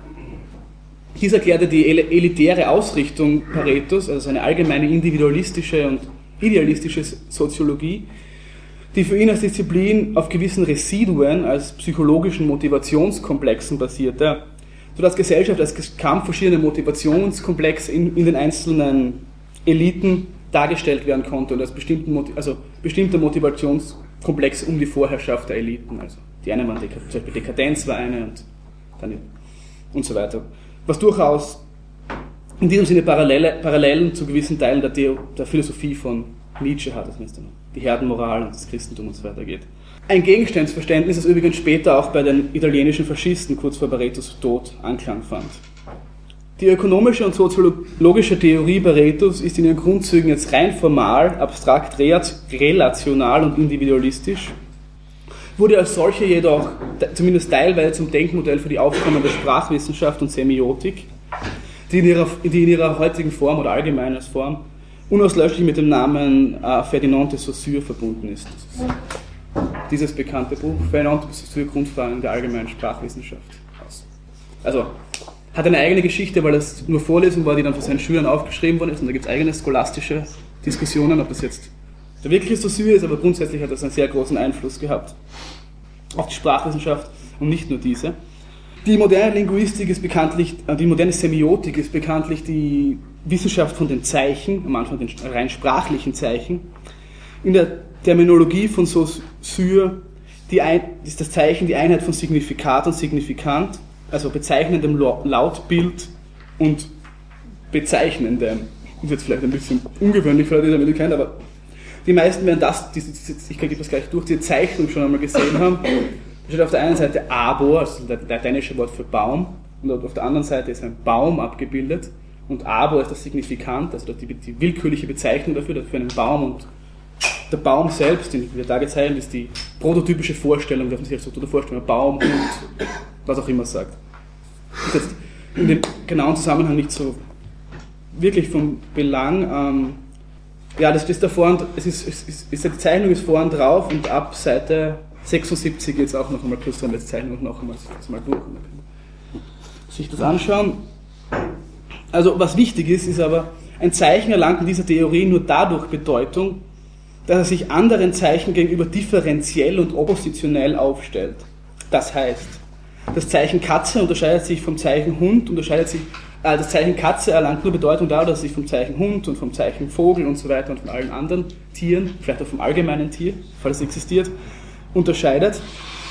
Dies erklärte die elitäre Ausrichtung Paretos, also eine allgemeine individualistische und idealistische Soziologie, die für ihn als Disziplin auf gewissen Residuen, als psychologischen Motivationskomplexen basierte, sodass Gesellschaft als Kampf verschiedener Motivationskomplexe in, in den einzelnen Eliten dargestellt werden konnte und als bestimmten, also bestimmte Motivationskomplexe um die Vorherrschaft der Eliten. Also die eine waren, zum Beispiel Dekadenz war eine und, dann und so weiter. Was durchaus in diesem Sinne Parallele, Parallelen zu gewissen Teilen der, Theo, der Philosophie von Nietzsche hat, das heißt die Herdenmoral und das Christentum und so weiter geht. Ein Gegenstandsverständnis, das übrigens später auch bei den italienischen Faschisten kurz vor Paretos Tod Anklang fand. Die ökonomische und soziologische Theorie Paretos ist in ihren Grundzügen jetzt rein formal, abstrakt, relational und individualistisch, wurde als solche jedoch zumindest teilweise zum Denkmodell für die aufkommende Sprachwissenschaft und Semiotik, die in ihrer, die in ihrer heutigen Form oder allgemein als Form unauslöschlich mit dem Namen äh, Ferdinand de Saussure verbunden ist. Das ist dieses bekannte Buch, Ferdinand de Saussure, Grundfragen der allgemeinen Sprachwissenschaft. Also, hat eine eigene Geschichte, weil es nur Vorlesung war, die dann von seinen Schülern aufgeschrieben worden ist, und da gibt es eigene scholastische Diskussionen, ob das jetzt der wirkliche Saussure ist, aber grundsätzlich hat das einen sehr großen Einfluss gehabt auf die Sprachwissenschaft und nicht nur diese. Die moderne Linguistik ist bekanntlich, die moderne Semiotik ist bekanntlich die Wissenschaft von den Zeichen, am Anfang den rein sprachlichen Zeichen. In der Terminologie von Saussure die ein, ist das Zeichen die Einheit von Signifikat und Signifikant, also bezeichnendem Lautbild und bezeichnendem. Das ist jetzt vielleicht ein bisschen ungewöhnlich für Leute, die das nicht kennen, aber die meisten werden das, diese, ich gebe das gleich durch, die Zeichnung schon einmal gesehen haben. Da steht auf der einen Seite Arbor, also das lateinische Wort für Baum, und auf der anderen Seite ist ein Baum abgebildet, und Arbor ist das Signifikant, also die, die willkürliche Bezeichnung dafür, für einen Baum, und der Baum selbst, den wir da gezeichnet, ist die prototypische Vorstellung, darf man sich als so vorstellen, Baum und was auch immer sagt. Das ist jetzt in dem genauen Zusammenhang nicht so wirklich vom Belang. Ähm, ja, das ist da vorne, es ist, es ist, es ist, die Zeichnung ist vorne drauf, und ab Seite sechsundsiebzig geht es auch noch einmal plus dran, die Zeichnung noch einmal, mal durch. Sich das anschauen. Also was wichtig ist, ist aber, ein Zeichen erlangt in dieser Theorie nur dadurch Bedeutung, dass er sich anderen Zeichen gegenüber differenziell und oppositionell aufstellt. Das heißt, das Zeichen Katze unterscheidet sich vom Zeichen Hund, unterscheidet sich, äh, das Zeichen Katze erlangt nur Bedeutung dadurch, dass es sich vom Zeichen Hund und vom Zeichen Vogel und so weiter und von allen anderen Tieren, vielleicht auch vom allgemeinen Tier, falls es existiert, unterscheidet.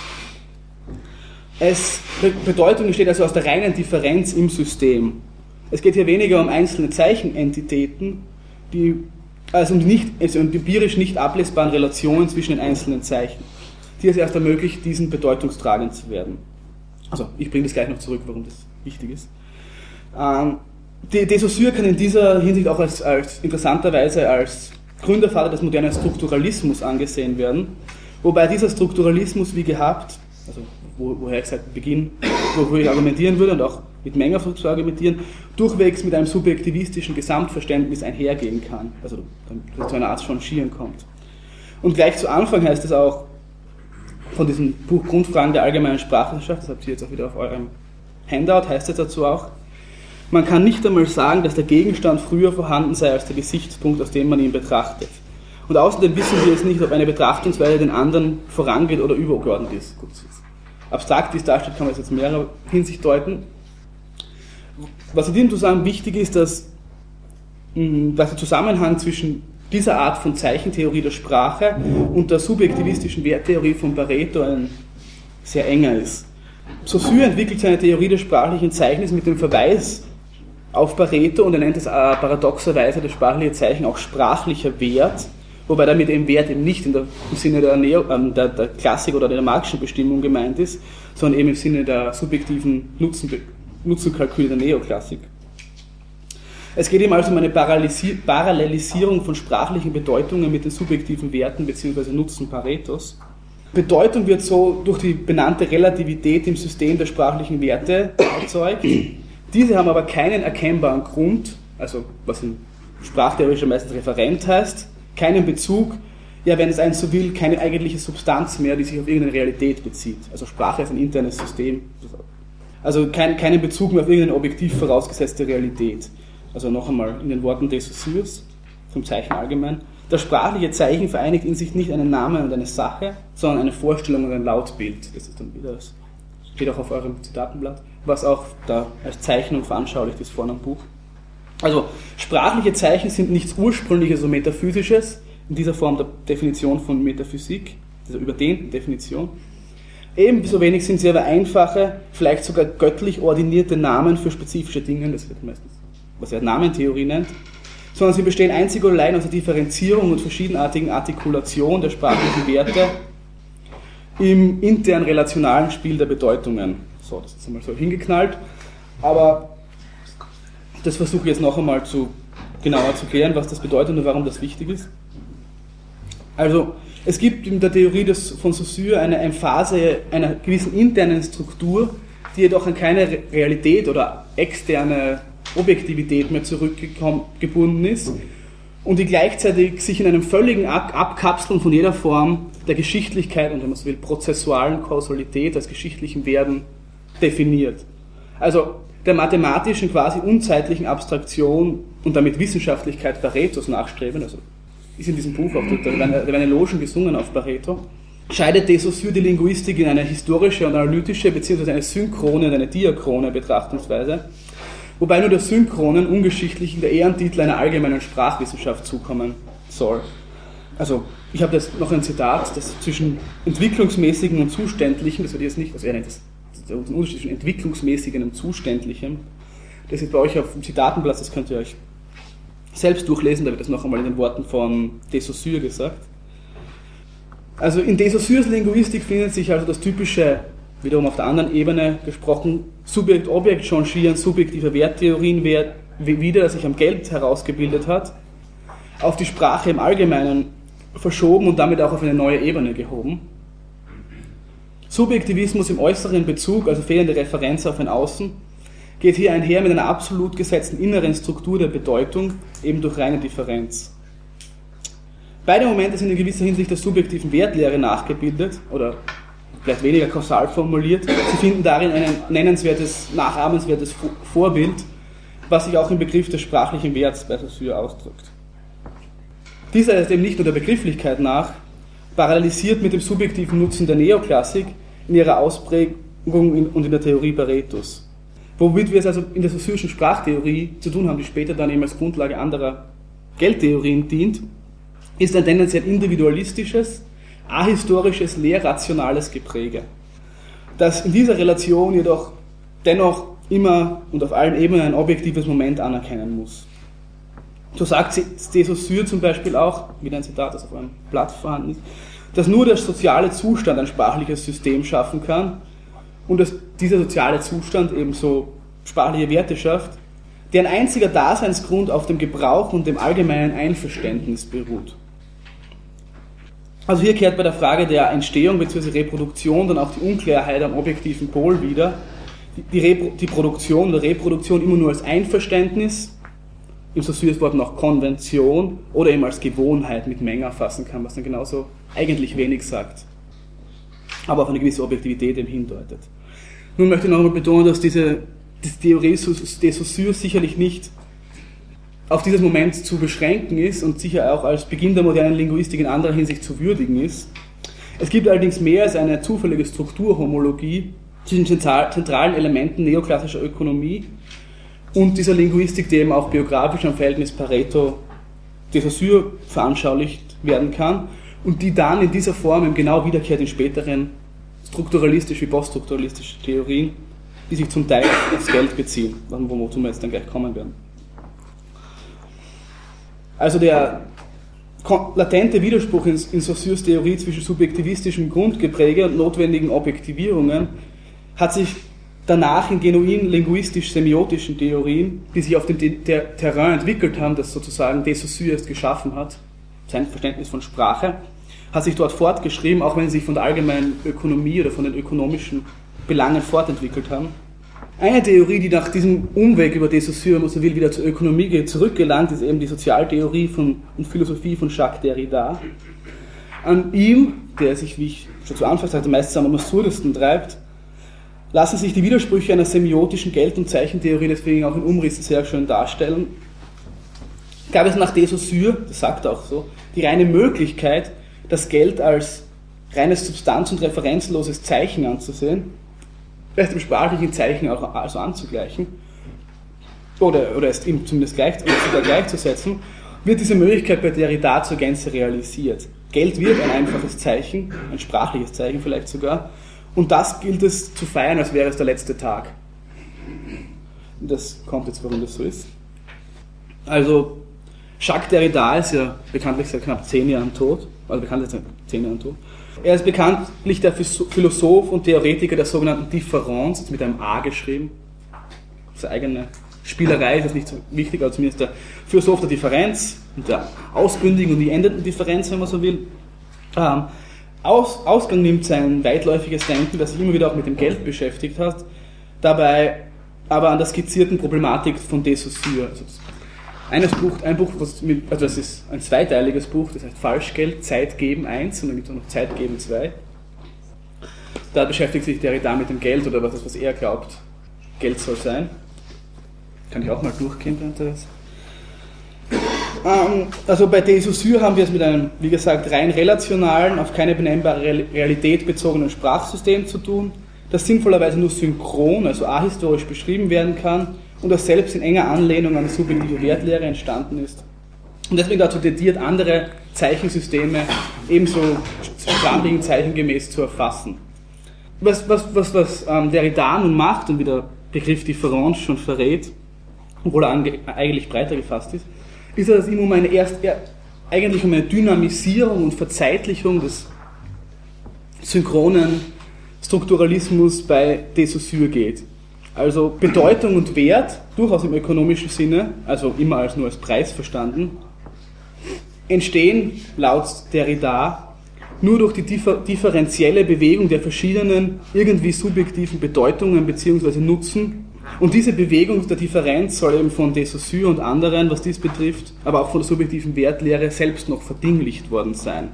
Es, Bedeutung entsteht also aus der reinen Differenz im System. Es geht hier weniger um einzelne Zeichenentitäten, die, also um die nicht, also um empirisch nicht ablesbaren Relationen zwischen den einzelnen Zeichen, die es erst ermöglicht, diesen bedeutungstragend zu werden. Also, ich bringe das gleich noch zurück, warum das wichtig ist. Ähm, de, de Saussure kann in dieser Hinsicht auch als, als interessanterweise als Gründervater des modernen Strukturalismus angesehen werden, wobei dieser Strukturalismus wie gehabt, also wo, woher ich seit Beginn, wo ich argumentieren würde und auch mit Menger zu argumentieren, durchwegs mit einem subjektivistischen Gesamtverständnis einhergehen kann, also dass es zu einer Art Changieren kommt. Und gleich zu Anfang heißt es auch von diesem Buch Grundfragen der allgemeinen Sprachwissenschaft, das habt ihr jetzt auch wieder auf eurem Handout, heißt es dazu auch, man kann nicht einmal sagen, dass der Gegenstand früher vorhanden sei als der Gesichtspunkt, aus dem man ihn betrachtet. Und außerdem wissen wir es nicht, ob eine Betrachtungsweise den anderen vorangeht oder übergeordnet ist. Gut, abstrakt, wie es da steht, kann man es jetzt in mehrerer Hinsicht deuten. Was in diesem Zusammenhang wichtig ist, dass, dass der Zusammenhang zwischen dieser Art von Zeichentheorie der Sprache und der subjektivistischen Werttheorie von Pareto ein sehr enger ist. Saussure entwickelt seine Theorie des sprachlichen Zeichens mit dem Verweis auf Pareto und er nennt es äh, paradoxerweise das sprachliche Zeichen auch sprachlicher Wert, wobei damit eben Wert eben nicht in der, im Sinne der, Neo, äh, der, der Klassik oder der marxischen Bestimmung gemeint ist, sondern eben im Sinne der subjektiven Nutzen, Nutzenkalkül der Neoklassik. Es geht ihm also um eine Parallelisierung von sprachlichen Bedeutungen mit den subjektiven Werten bzw. Nutzen Paretos. Bedeutung wird so durch die benannte Relativität im System der sprachlichen Werte erzeugt. Diese haben aber keinen erkennbaren Grund, also was in sprachtheorischer meistens Referent heißt, keinen Bezug, ja, wenn es eins so will, keine eigentliche Substanz mehr, die sich auf irgendeine Realität bezieht. Also Sprache ist ein internes System. Also kein, keinen Bezug mehr auf irgendeine objektiv vorausgesetzte Realität. Also noch einmal in den Worten de Saussures, vom Zeichen allgemein. Das sprachliche Zeichen vereinigt in sich nicht einen Namen und eine Sache, sondern eine Vorstellung und ein Lautbild. Das ist dann wieder, das steht auch auf eurem Zitatenblatt, was auch da als Zeichnung veranschaulicht ist vorne am Buch. Also sprachliche Zeichen sind nichts Ursprüngliches und Metaphysisches, in dieser Form der Definition von Metaphysik, dieser überdehnten Definition. Ebenso wenig sind sie aber einfache, vielleicht sogar göttlich ordinierte Namen für spezifische Dinge, das wird meistens, was er Namentheorie nennt, sondern sie bestehen einzig und allein aus der Differenzierung und verschiedenartigen Artikulation der sprachlichen Werte im intern relationalen Spiel der Bedeutungen. So, das ist einmal so hingeknallt, aber das versuche ich jetzt noch einmal zu, genauer zu klären, was das bedeutet und warum das wichtig ist. Also, es gibt in der Theorie des, von Saussure eine Emphase einer gewissen internen Struktur, die jedoch an keine Realität oder externe Objektivität mehr zurückgebunden ist und die gleichzeitig sich in einem völligen Abkapseln von jeder Form der Geschichtlichkeit und, wenn man so will, prozessualen Kausalität als geschichtlichen Werden definiert. Also der mathematischen, quasi unzeitlichen Abstraktion und damit Wissenschaftlichkeit Paretos nachstreben, also ist in diesem Buch auch, da werden Elogen gesungen auf Pareto, scheidet de Saussure die Linguistik in eine historische und analytische bzw. eine synchrone und eine diachrone Betrachtungsweise, wobei nur der synchronen, ungeschichtlichen der Ehrentitel einer allgemeinen Sprachwissenschaft zukommen soll. Also, ich habe jetzt noch ein Zitat, das zwischen entwicklungsmäßigen und zuständlichen, das wird jetzt nicht, also er nennt das, den Unterschied zwischen entwicklungsmäßigen und zuständlichem, das ist bei euch auf dem Zitatenblatt, das könnt ihr euch selbst durchlesen, da wird das noch einmal in den Worten von de Saussure gesagt. Also in de Saussures Linguistik findet sich also das typische, wiederum auf der anderen Ebene gesprochen, Subjekt-Objekt-Changieren subjektiver Werttheorien wieder, das sich am Geld herausgebildet hat, auf die Sprache im Allgemeinen verschoben und damit auch auf eine neue Ebene gehoben. Subjektivismus im äußeren Bezug, also fehlende Referenz auf ein Außen, geht hier einher mit einer absolut gesetzten inneren Struktur der Bedeutung, eben durch reine Differenz. Beide Momente sind in gewisser Hinsicht der subjektiven Wertlehre nachgebildet, oder vielleicht weniger kausal formuliert. Sie finden darin ein nennenswertes, nachahmenswertes Vorbild, was sich auch im Begriff des sprachlichen Werts bei Saussure ausdrückt. Dieser ist eben nicht nur der Begrifflichkeit nach, parallelisiert mit dem subjektiven Nutzen der Neoklassik in ihrer Ausprägung und in der Theorie Paretos. Womit wir es also in der saussurischen Sprachtheorie zu tun haben, die später dann eben als Grundlage anderer Geldtheorien dient, ist ein tendenziell individualistisches, ahistorisches, lehrrationales Gepräge, das in dieser Relation jedoch dennoch immer und auf allen Ebenen ein objektives Moment anerkennen muss. So sagt de Saussure zum Beispiel auch, wieder ein Zitat, das auf einem Blatt vorhanden ist, dass nur der soziale Zustand ein sprachliches System schaffen kann und dass dieser soziale Zustand ebenso sprachliche Werte schafft, deren einziger Daseinsgrund auf dem Gebrauch und dem allgemeinen Einverständnis beruht. Also hier kehrt bei der Frage der Entstehung bzw. Reproduktion dann auch die Unklarheit am objektiven Pol wieder. Die, Repro- die Produktion oder Reproduktion immer nur als Einverständnis, im Saussures Wort noch Konvention oder eben als Gewohnheit mit Menge erfassen kann, was dann genauso eigentlich wenig sagt, aber auf eine gewisse Objektivität eben hindeutet. Nun möchte ich noch einmal betonen, dass diese, diese Theorie de Saussure sicherlich nicht auf dieses Moment zu beschränken ist und sicher auch als Beginn der modernen Linguistik in anderer Hinsicht zu würdigen ist. Es gibt allerdings mehr als eine zufällige Strukturhomologie zwischen zentralen Elementen neoklassischer Ökonomie und dieser Linguistik, die eben auch biografisch am Verhältnis Pareto-de Saussure veranschaulicht werden kann und die dann in dieser Form eben genau wiederkehrt in späteren strukturalistisch wie poststrukturalistischen Theorien, die sich zum Teil aufs Geld beziehen, wozu wir jetzt dann gleich kommen werden. Also der latente Widerspruch in, in Saussures Theorie zwischen subjektivistischem Grundgepräge und notwendigen Objektivierungen hat sich danach in genuin linguistisch-semiotischen Theorien, die sich auf dem der Terrain entwickelt haben, das sozusagen de Saussure erst geschaffen hat, sein Verständnis von Sprache, hat sich dort fortgeschrieben, auch wenn sie sich von der allgemeinen Ökonomie oder von den ökonomischen Belangen fortentwickelt haben. Eine Theorie, die nach diesem Umweg über de Saussure, wenn man so will, wieder zur Ökonomie geht, zurückgelangt, ist eben die Sozialtheorie von, und Philosophie von Jacques Derrida. An ihm, der sich, wie ich schon zu Anfang sagte, meistens am absurdesten treibt, lassen sich die Widersprüche einer semiotischen Geld- und Zeichentheorie deswegen auch in Umrissen sehr schön darstellen. Gab es nach de Saussure, das sagt er auch so, die reine Möglichkeit, das Geld als reines substanz- und referenzloses Zeichen anzusehen, vielleicht im sprachlichen Zeichen auch also anzugleichen, oder, oder es ihm zumindest gleich, sogar gleichzusetzen, wird diese Möglichkeit bei Derrida zur Gänze realisiert. Geld wird ein einfaches Zeichen, ein sprachliches Zeichen vielleicht sogar, und das gilt es zu feiern, als wäre es der letzte Tag. Und das kommt jetzt, warum das so ist. Also, Jacques Derrida ist ja bekanntlich seit knapp zehn Jahren tot, also bekanntlich seit zehn Jahren tot. Er ist bekanntlich der Philosoph und Theoretiker der sogenannten Differenz, mit einem A geschrieben. Seine eigene Spielerei ist das nicht so wichtig, aber zumindest der Philosoph der Differenz und der ausbündigen und die endenden Differenz, wenn man so will. Ähm, Aus, Ausgang nimmt sein weitläufiges Denken, das sich immer wieder auch mit dem Geld beschäftigt hat, dabei aber an der skizzierten Problematik von de Saussure. Also eines Buch, ein Buch, was mit, also das ist ein zweiteiliges Buch, das heißt Falschgeld, Zeit geben eins und dann gibt es auch noch Zeit geben zwei. Da beschäftigt sich Derrida mit dem Geld oder was, was er glaubt, Geld soll sein. Kann ich auch mal durchgehen, wenn das. Ähm, also bei de Saussure haben wir es mit einem, wie gesagt, rein relationalen, auf keine benennbare Realität bezogenen Sprachsystem zu tun, das sinnvollerweise nur synchron, also ahistorisch beschrieben werden kann und das selbst in enger Anlehnung an die subjektive Wertlehre entstanden ist. Und deswegen dazu tendiert, andere Zeichensysteme ebenso sprachlichen Zeichen gemäß zu erfassen. Was, was, was, was ähm, Derrida nun macht und wie der Begriff Differenz schon verrät, obwohl er ange- eigentlich breiter gefasst ist, ist, dass es ihm um eine erst, er, eigentlich um eine Dynamisierung und Verzeitlichung des synchronen Strukturalismus bei de Saussure geht. Also Bedeutung und Wert, durchaus im ökonomischen Sinne, also immer als nur als Preis verstanden, entstehen laut Derrida nur durch die differ- differenzielle Bewegung der verschiedenen irgendwie subjektiven Bedeutungen bzw. Nutzen. Und diese Bewegung der Differenz soll eben von de Saussure und anderen, was dies betrifft, aber auch von der subjektiven Wertlehre selbst noch verdinglicht worden sein.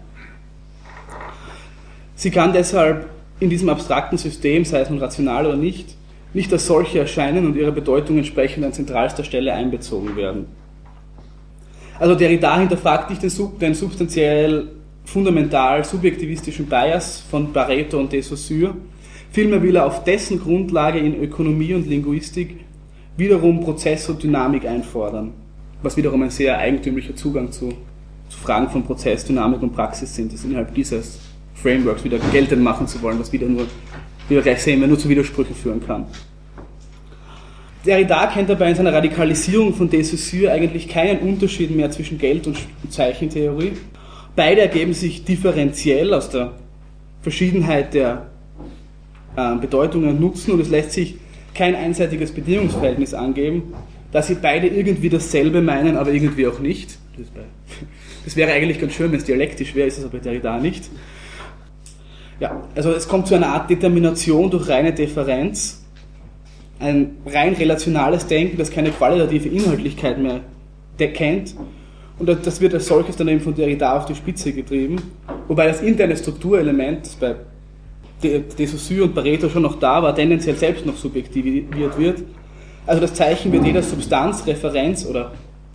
Sie kann deshalb in diesem abstrakten System, sei es nun rational oder nicht, nicht als solche erscheinen und ihre Bedeutung entsprechend an zentralster Stelle einbezogen werden. Also Derrida hinterfragt nicht den, sub, den substanziell fundamental subjektivistischen Bias von Pareto und de Saussure, vielmehr will er auf dessen Grundlage in Ökonomie und Linguistik wiederum Prozess und Dynamik einfordern, was wiederum ein sehr eigentümlicher Zugang zu, zu Fragen von Prozess, Dynamik und Praxis sind, das innerhalb dieses Frameworks wieder geltend machen zu wollen, was wieder nur, wie wir gleich sehen, nur zu Widersprüchen führen kann. Derrida kennt dabei in seiner Radikalisierung von de Saussure eigentlich keinen Unterschied mehr zwischen Geld- und Zeichentheorie. Beide ergeben sich differenziell aus der Verschiedenheit der äh, Bedeutungen und Nutzen und es lässt sich kein einseitiges Bedingungsverhältnis angeben, da sie beide irgendwie dasselbe meinen, aber irgendwie auch nicht. Das, bei, das wäre eigentlich ganz schön, wenn es dialektisch wäre, ist es aber bei Derrida nicht. Ja, also es kommt zu einer Art Determination durch reine Differenz, ein rein relationales Denken, das keine qualitative Inhaltlichkeit mehr kennt. Und das wird als solches dann eben von Derrida auf die Spitze getrieben. Wobei das interne Strukturelement, das bei de Saussure und Pareto schon noch da war, tendenziell selbst noch subjektiviert wird. Also das Zeichen wird jeder Substanz, Referenz oder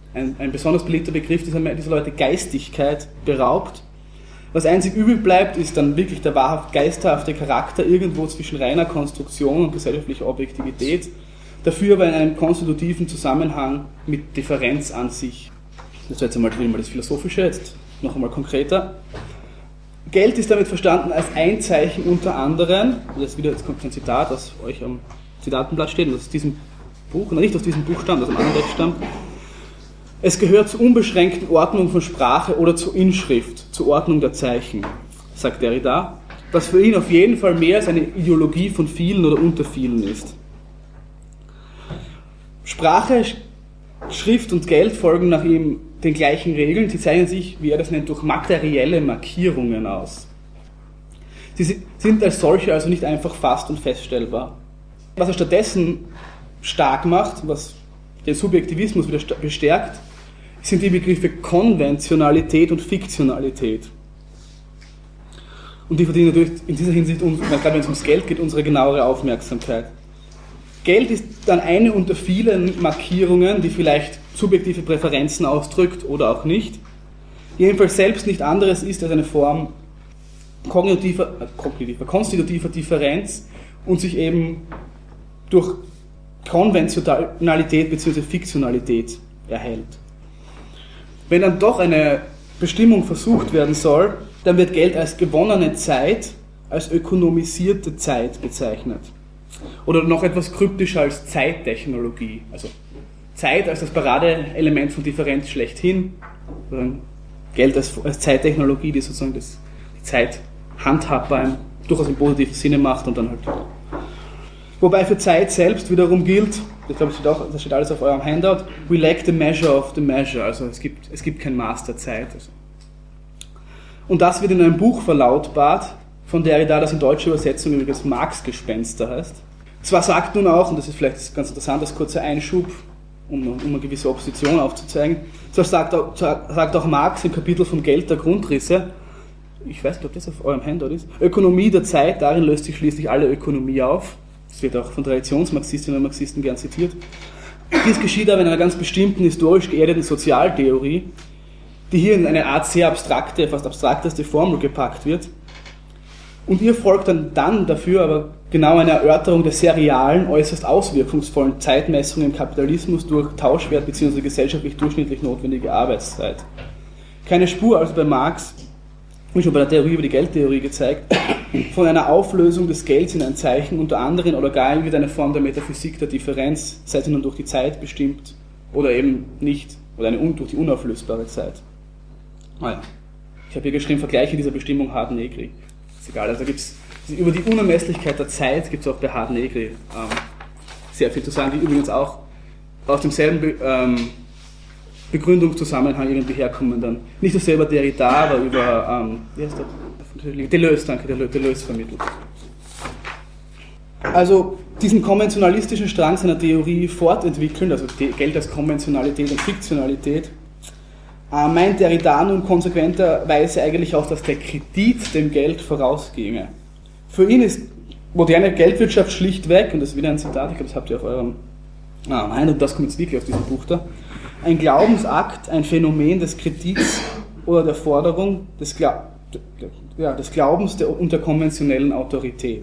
ein, ein besonders beliebter Begriff, dieser, dieser Leute Geistigkeit beraubt. Was einzig übrig bleibt, ist dann wirklich der wahrhaft geisterhafte Charakter irgendwo zwischen reiner Konstruktion und gesellschaftlicher Objektivität, dafür aber in einem konstitutiven Zusammenhang mit Differenz an sich. Das war jetzt einmal das Philosophische, jetzt noch einmal konkreter. Geld ist damit verstanden als ein Zeichen unter anderem, das wieder, jetzt kommt ein Zitat, das euch am Zitatenblatt steht, und das aus diesem Buch, nicht aus diesem Buch stammt, das aus einem anderen Text stammt. Es gehört zur unbeschränkten Ordnung von Sprache oder zur Inschrift, zur Ordnung der Zeichen, sagt Derrida, was für ihn auf jeden Fall mehr als eine Ideologie von vielen oder unter vielen ist. Sprache, Schrift und Geld folgen nach ihm den gleichen Regeln, sie zeichnen sich, wie er das nennt, durch materielle Markierungen aus. Sie sind als solche also nicht einfach fast und feststellbar. Was er stattdessen stark macht, was den Subjektivismus wieder bestärkt, sind die Begriffe Konventionalität und Fiktionalität. Und die verdienen natürlich in dieser Hinsicht, gerade wenn es ums Geld geht, unsere genauere Aufmerksamkeit. Geld ist dann eine unter vielen Markierungen, die vielleicht subjektive Präferenzen ausdrückt oder auch nicht. Jedenfalls selbst nicht anderes ist als eine Form kognitiver, äh, kognitiver, konstitutiver Differenz und sich eben durch Konventionalität bzw. Fiktionalität erhält. Wenn dann doch eine Bestimmung versucht werden soll, dann wird Geld als gewonnene Zeit, als ökonomisierte Zeit bezeichnet. Oder noch etwas kryptischer als Zeittechnologie. Also Zeit als das Paradeelement von Differenz schlechthin, Geld als, als Zeittechnologie, die sozusagen das, die Zeit handhabbar im, durchaus im positiven Sinne macht und dann halt. Wobei für Zeit selbst wiederum gilt, ich glaube, das steht, auch, das steht alles auf eurem Handout, we lack the measure of the measure, also es gibt, es gibt kein Maß der Zeit. Also. Und das wird in einem Buch verlautbart, von Derrida, das in deutscher Übersetzung übrigens Marx-Gespenster heißt. Zwar sagt nun auch, und das ist vielleicht ganz interessant, das kurzer Einschub, um, um eine gewisse Opposition aufzuzeigen, zwar sagt auch, sagt auch Marx im Kapitel vom Geld der Grundrisse, ich weiß nicht, ob das auf eurem Handout ist, Ökonomie der Zeit, darin löst sich schließlich alle Ökonomie auf. Das wird auch von Traditionsmarxistinnen und Marxisten gern zitiert. Dies geschieht aber in einer ganz bestimmten historisch geerdeten Sozialtheorie, die hier in eine Art sehr abstrakte, fast abstrakteste Formel gepackt wird. Und ihr folgt dann, dann dafür aber genau eine Erörterung der sehr realen, äußerst auswirkungsvollen Zeitmessung im Kapitalismus durch Tauschwert bzw. gesellschaftlich durchschnittlich notwendige Arbeitszeit. Keine Spur also bei Marx, wie schon bei der Theorie über die Geldtheorie gezeigt, von einer Auflösung des Gelds in ein Zeichen unter anderem oder gar in eine Form der Metaphysik der Differenz, sei sie nun durch die Zeit bestimmt oder eben nicht, oder eine, durch die unauflösbare Zeit. Ah ja. Ich habe hier geschrieben, Vergleiche dieser Bestimmung Hart-Negri. Ist egal, also gibt's über die Unermesslichkeit der Zeit gibt es auch bei Hart-Negri ähm, sehr viel zu sagen, die übrigens auch aus demselben Be ähm, Begründungszusammenhang irgendwie herkommen dann. Nicht nur selber Derrida, aber über, ähm, wie heißt der? Deleuze, danke, Deleuze vermittelt. Also diesen konventionalistischen Strang seiner Theorie fortentwickeln, also Geld als Konventionalität und Fiktionalität, äh, meint Derrida nun konsequenterweise eigentlich auch, dass der Kredit dem Geld vorausginge. Für ihn ist moderne Geldwirtschaft schlichtweg, und das ist wieder ein Zitat, ich glaube, das habt ihr auf eurem ah, nein, und das kommt jetzt wirklich aus diesem Buch da, ein Glaubensakt, ein Phänomen des Kredits oder der Forderung des, Gla ja, des Glaubens der, und der konventionellen Autorität.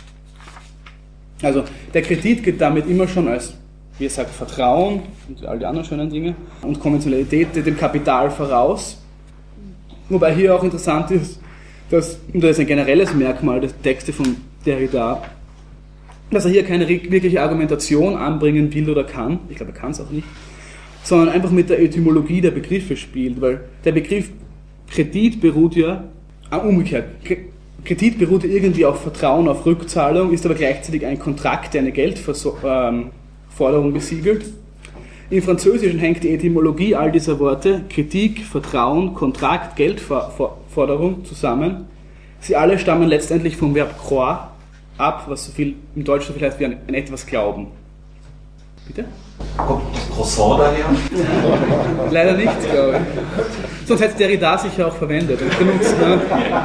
Also der Kredit geht damit immer schon als, wie er sagt, Vertrauen und all die anderen schönen Dinge und Konventionalität dem Kapital voraus. Wobei hier auch interessant ist, dass, und das ist ein generelles Merkmal der Texte von Derrida, dass er hier keine wirkliche Argumentation anbringen will oder kann, ich glaube, er kann es auch nicht, sondern einfach mit der Etymologie der Begriffe spielt, weil der Begriff Kredit beruht ja, ah, umgekehrt, Kredit beruht ja irgendwie auf Vertrauen, auf Rückzahlung, ist aber gleichzeitig ein Kontrakt, der eine Geldforderung besiegelt. Im Französischen hängt die Etymologie all dieser Worte, Kritik, Vertrauen, Kontrakt, Geldforderung zusammen. Sie alle stammen letztendlich vom Verb croire ab, was so viel im Deutschen so viel heißt wie ein, ein etwas glauben. Bitte? Kommt das Croissant daher? Leider nicht, glaube ich. Sonst hätte Derrida sicher auch verwendet und benutzt. Ne?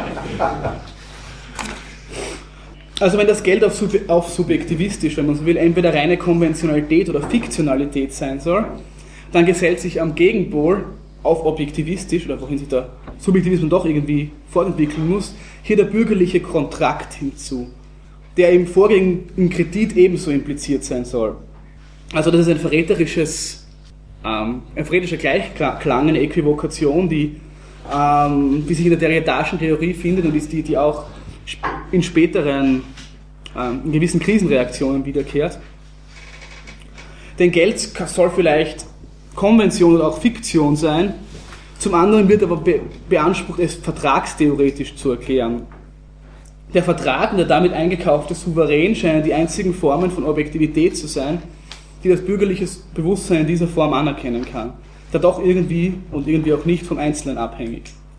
Also wenn das Geld auf, sub auf subjektivistisch, wenn man so will, entweder reine Konventionalität oder Fiktionalität sein soll, dann gesellt sich am Gegenpol auf objektivistisch, oder wohin sich der Subjektivismus doch irgendwie fortentwickeln muss, hier der bürgerliche Kontrakt hinzu, der im vorgängigen Kredit ebenso impliziert sein soll. Also das ist ein verräterisches, ähm, ein verräterischer Gleichklang, eine Äquivokation, die, ähm, die sich in der Derridaschen Theorie findet und die, die auch in späteren, ähm, in gewissen Krisenreaktionen wiederkehrt. Denn Geld soll vielleicht Konvention oder auch Fiktion sein, zum anderen wird aber be- beansprucht, es vertragstheoretisch zu erklären. Der Vertrag und der damit eingekaufte Souverän scheinen die einzigen Formen von Objektivität zu sein, die das bürgerliche Bewusstsein in dieser Form anerkennen kann, da doch irgendwie und irgendwie auch nicht vom Einzelnen abhängig.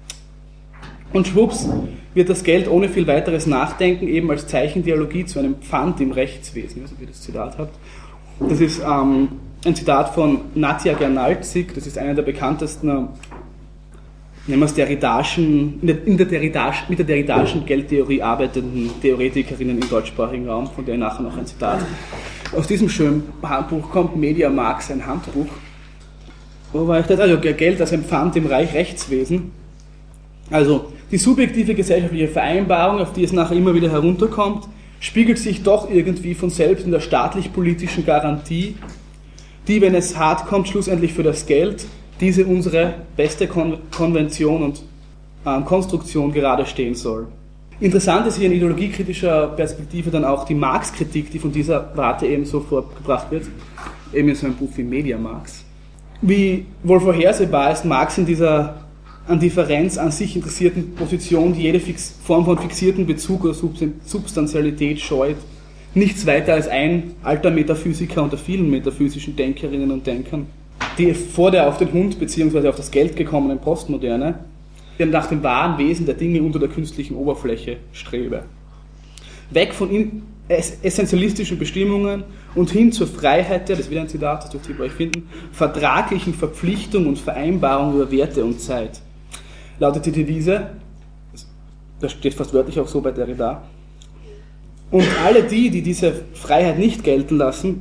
Und schwupps wird das Geld ohne viel weiteres Nachdenken eben als Zeichendialogie zu einem Pfand im Rechtswesen, also wie ihr das Zitat habt. Das ist ähm, ein Zitat von Nadja Gernaldzig, das ist einer der bekanntesten, nennen wir es Derridaschen, in der, in der Derridaschen, mit der Derridaschen Geldtheorie arbeitenden Theoretikerinnen im deutschsprachigen Raum, von der ich nachher noch ein Zitat. Aus diesem schönen Handbuch kommt Media Marx, ein Handbuch. Wo war ich das? Also Geld als ein Pfand im Reich Rechtswesen. Also die subjektive gesellschaftliche Vereinbarung, auf die es nachher immer wieder herunterkommt, spiegelt sich doch irgendwie von selbst in der staatlich-politischen Garantie, die, wenn es hart kommt, schlussendlich für das Geld, diese unsere beste Kon- Konvention und äh, Konstruktion gerade stehen soll. Interessant ist hier in ideologiekritischer Perspektive dann auch die Marx-Kritik, die von dieser Warte ebenso vorgebracht wird, eben in so einem Buch wie Media Marx. Wie wohl vorhersehbar ist Marx in dieser an Differenz an sich interessierten Position, die jede Fix- Form von fixierten Bezug oder Substantialität scheut, nichts weiter als ein alter Metaphysiker unter vielen metaphysischen Denkerinnen und Denkern, die vor der auf den Hund bzw. auf das Geld gekommenen Postmoderne, die nach dem wahren Wesen der Dinge unter der künstlichen Oberfläche strebe. Weg von in- essentialistischen Bestimmungen und hin zur Freiheit der, das ist wieder ein Zitat, das dürft ihr bei euch finden, vertraglichen Verpflichtung und Vereinbarung über Werte und Zeit. Lautet die Devise, das steht fast wörtlich auch so bei Derrida, und alle die, die diese Freiheit nicht gelten lassen,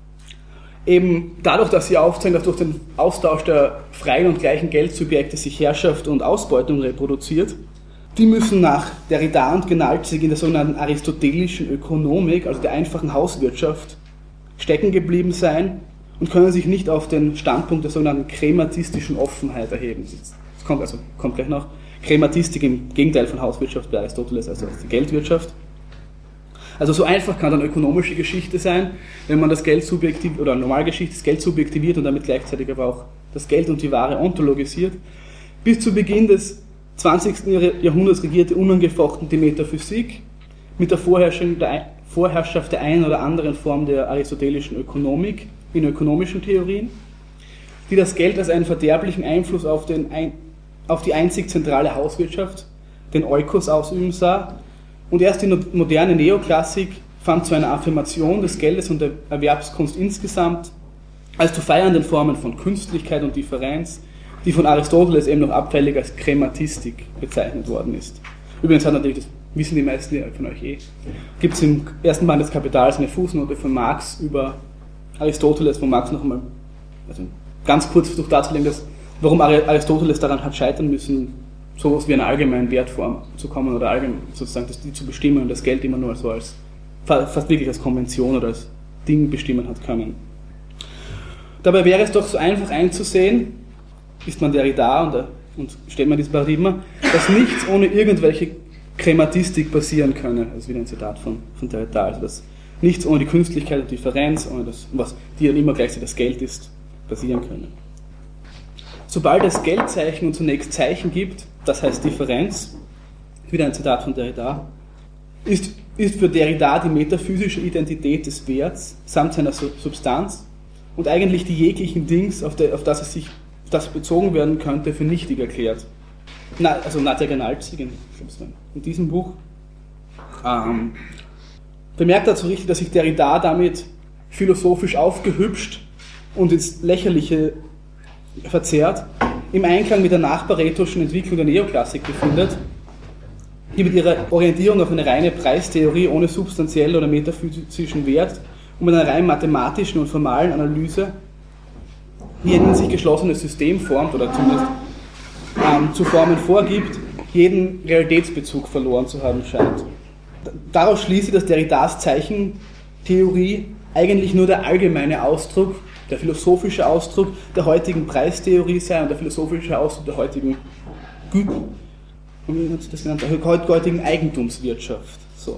eben dadurch, dass sie aufzeigen, dass durch den Austausch der freien und gleichen Geldsubjekte sich Herrschaft und Ausbeutung reproduziert, die müssen nach Derrida und Gernaldzig in der sogenannten aristotelischen Ökonomik, also der einfachen Hauswirtschaft, stecken geblieben sein und können sich nicht auf den Standpunkt der sogenannten krematistischen Offenheit erheben. Das kommt, also, kommt gleich noch. Krematistik im Gegenteil von Hauswirtschaft bei Aristoteles, also die Geldwirtschaft. Also so einfach kann dann ökonomische Geschichte sein, wenn man das Geld subjektiv oder Normalgeschichte das Geld subjektiviert und damit gleichzeitig aber auch das Geld und die Ware ontologisiert. Bis zu Beginn des zwanzigsten Jahrhunderts regierte unangefochten die Metaphysik mit der Vorherrschaft der einen oder anderen Form der aristotelischen Ökonomik in ökonomischen Theorien, die das Geld als einen verderblichen Einfluss auf, den, auf die einzig zentrale Hauswirtschaft, den Oikos, ausüben sah. Und erst die moderne Neoklassik fand zu einer Affirmation des Geldes und der Erwerbskunst insgesamt als zu feiernden Formen von Künstlichkeit und Differenz, die von Aristoteles eben noch abfällig als Krematistik bezeichnet worden ist. Übrigens hat natürlich, das wissen die meisten von euch eh, gibt es im ersten Band des Kapitals eine Fußnote von Marx über Aristoteles, wo Marx noch einmal, also ganz kurz versucht darzulegen, dass, warum Aristoteles daran hat scheitern müssen, sowas wie eine allgemeine Wertform zu kommen oder allgemein sozusagen das, die zu bestimmen und das Geld immer nur so als, fast wirklich als Konvention oder als Ding bestimmen hat können. Dabei wäre es doch so einfach einzusehen, ist man Derrida und, und steht man dieses Paradigma, dass nichts ohne irgendwelche Krematistik passieren könne. Das ist wieder ein Zitat von, von Derrida, also dass nichts ohne die Künstlichkeit und Differenz, ohne das, was die dann immer gleichzeitig das Geld ist, passieren könne. Sobald es Geldzeichen und zunächst Zeichen gibt, das heißt Differenz, wieder ein Zitat von Derrida, ist, ist für Derrida die metaphysische Identität des Werts samt seiner Substanz und eigentlich die jeglichen Dings, auf, der, auf das es sich auf das bezogen werden könnte, für nichtig erklärt. Na, also Nadja Gernaldzig in, in diesem Buch ähm, bemerkt dazu richtig, dass sich Derrida damit philosophisch aufgehübscht und ins Lächerliche verzerrt, im Einklang mit der nachbaretoschen Entwicklung der Neoklassik befindet, die mit ihrer Orientierung auf eine reine Preistheorie ohne substanziellen oder metaphysischen Wert und mit einer rein mathematischen und formalen Analyse wie ein in sich geschlossenes System formt oder zumindest ähm, zu formen vorgibt, jeden Realitätsbezug verloren zu haben scheint. Daraus schließe ich, dass Derridas Zeichentheorie eigentlich nur der allgemeine Ausdruck, der philosophische Ausdruck der heutigen Preistheorie sei und der philosophische Ausdruck der heutigen Gü- wie hat sie das genannt? Der heutigen Eigentumswirtschaft. So.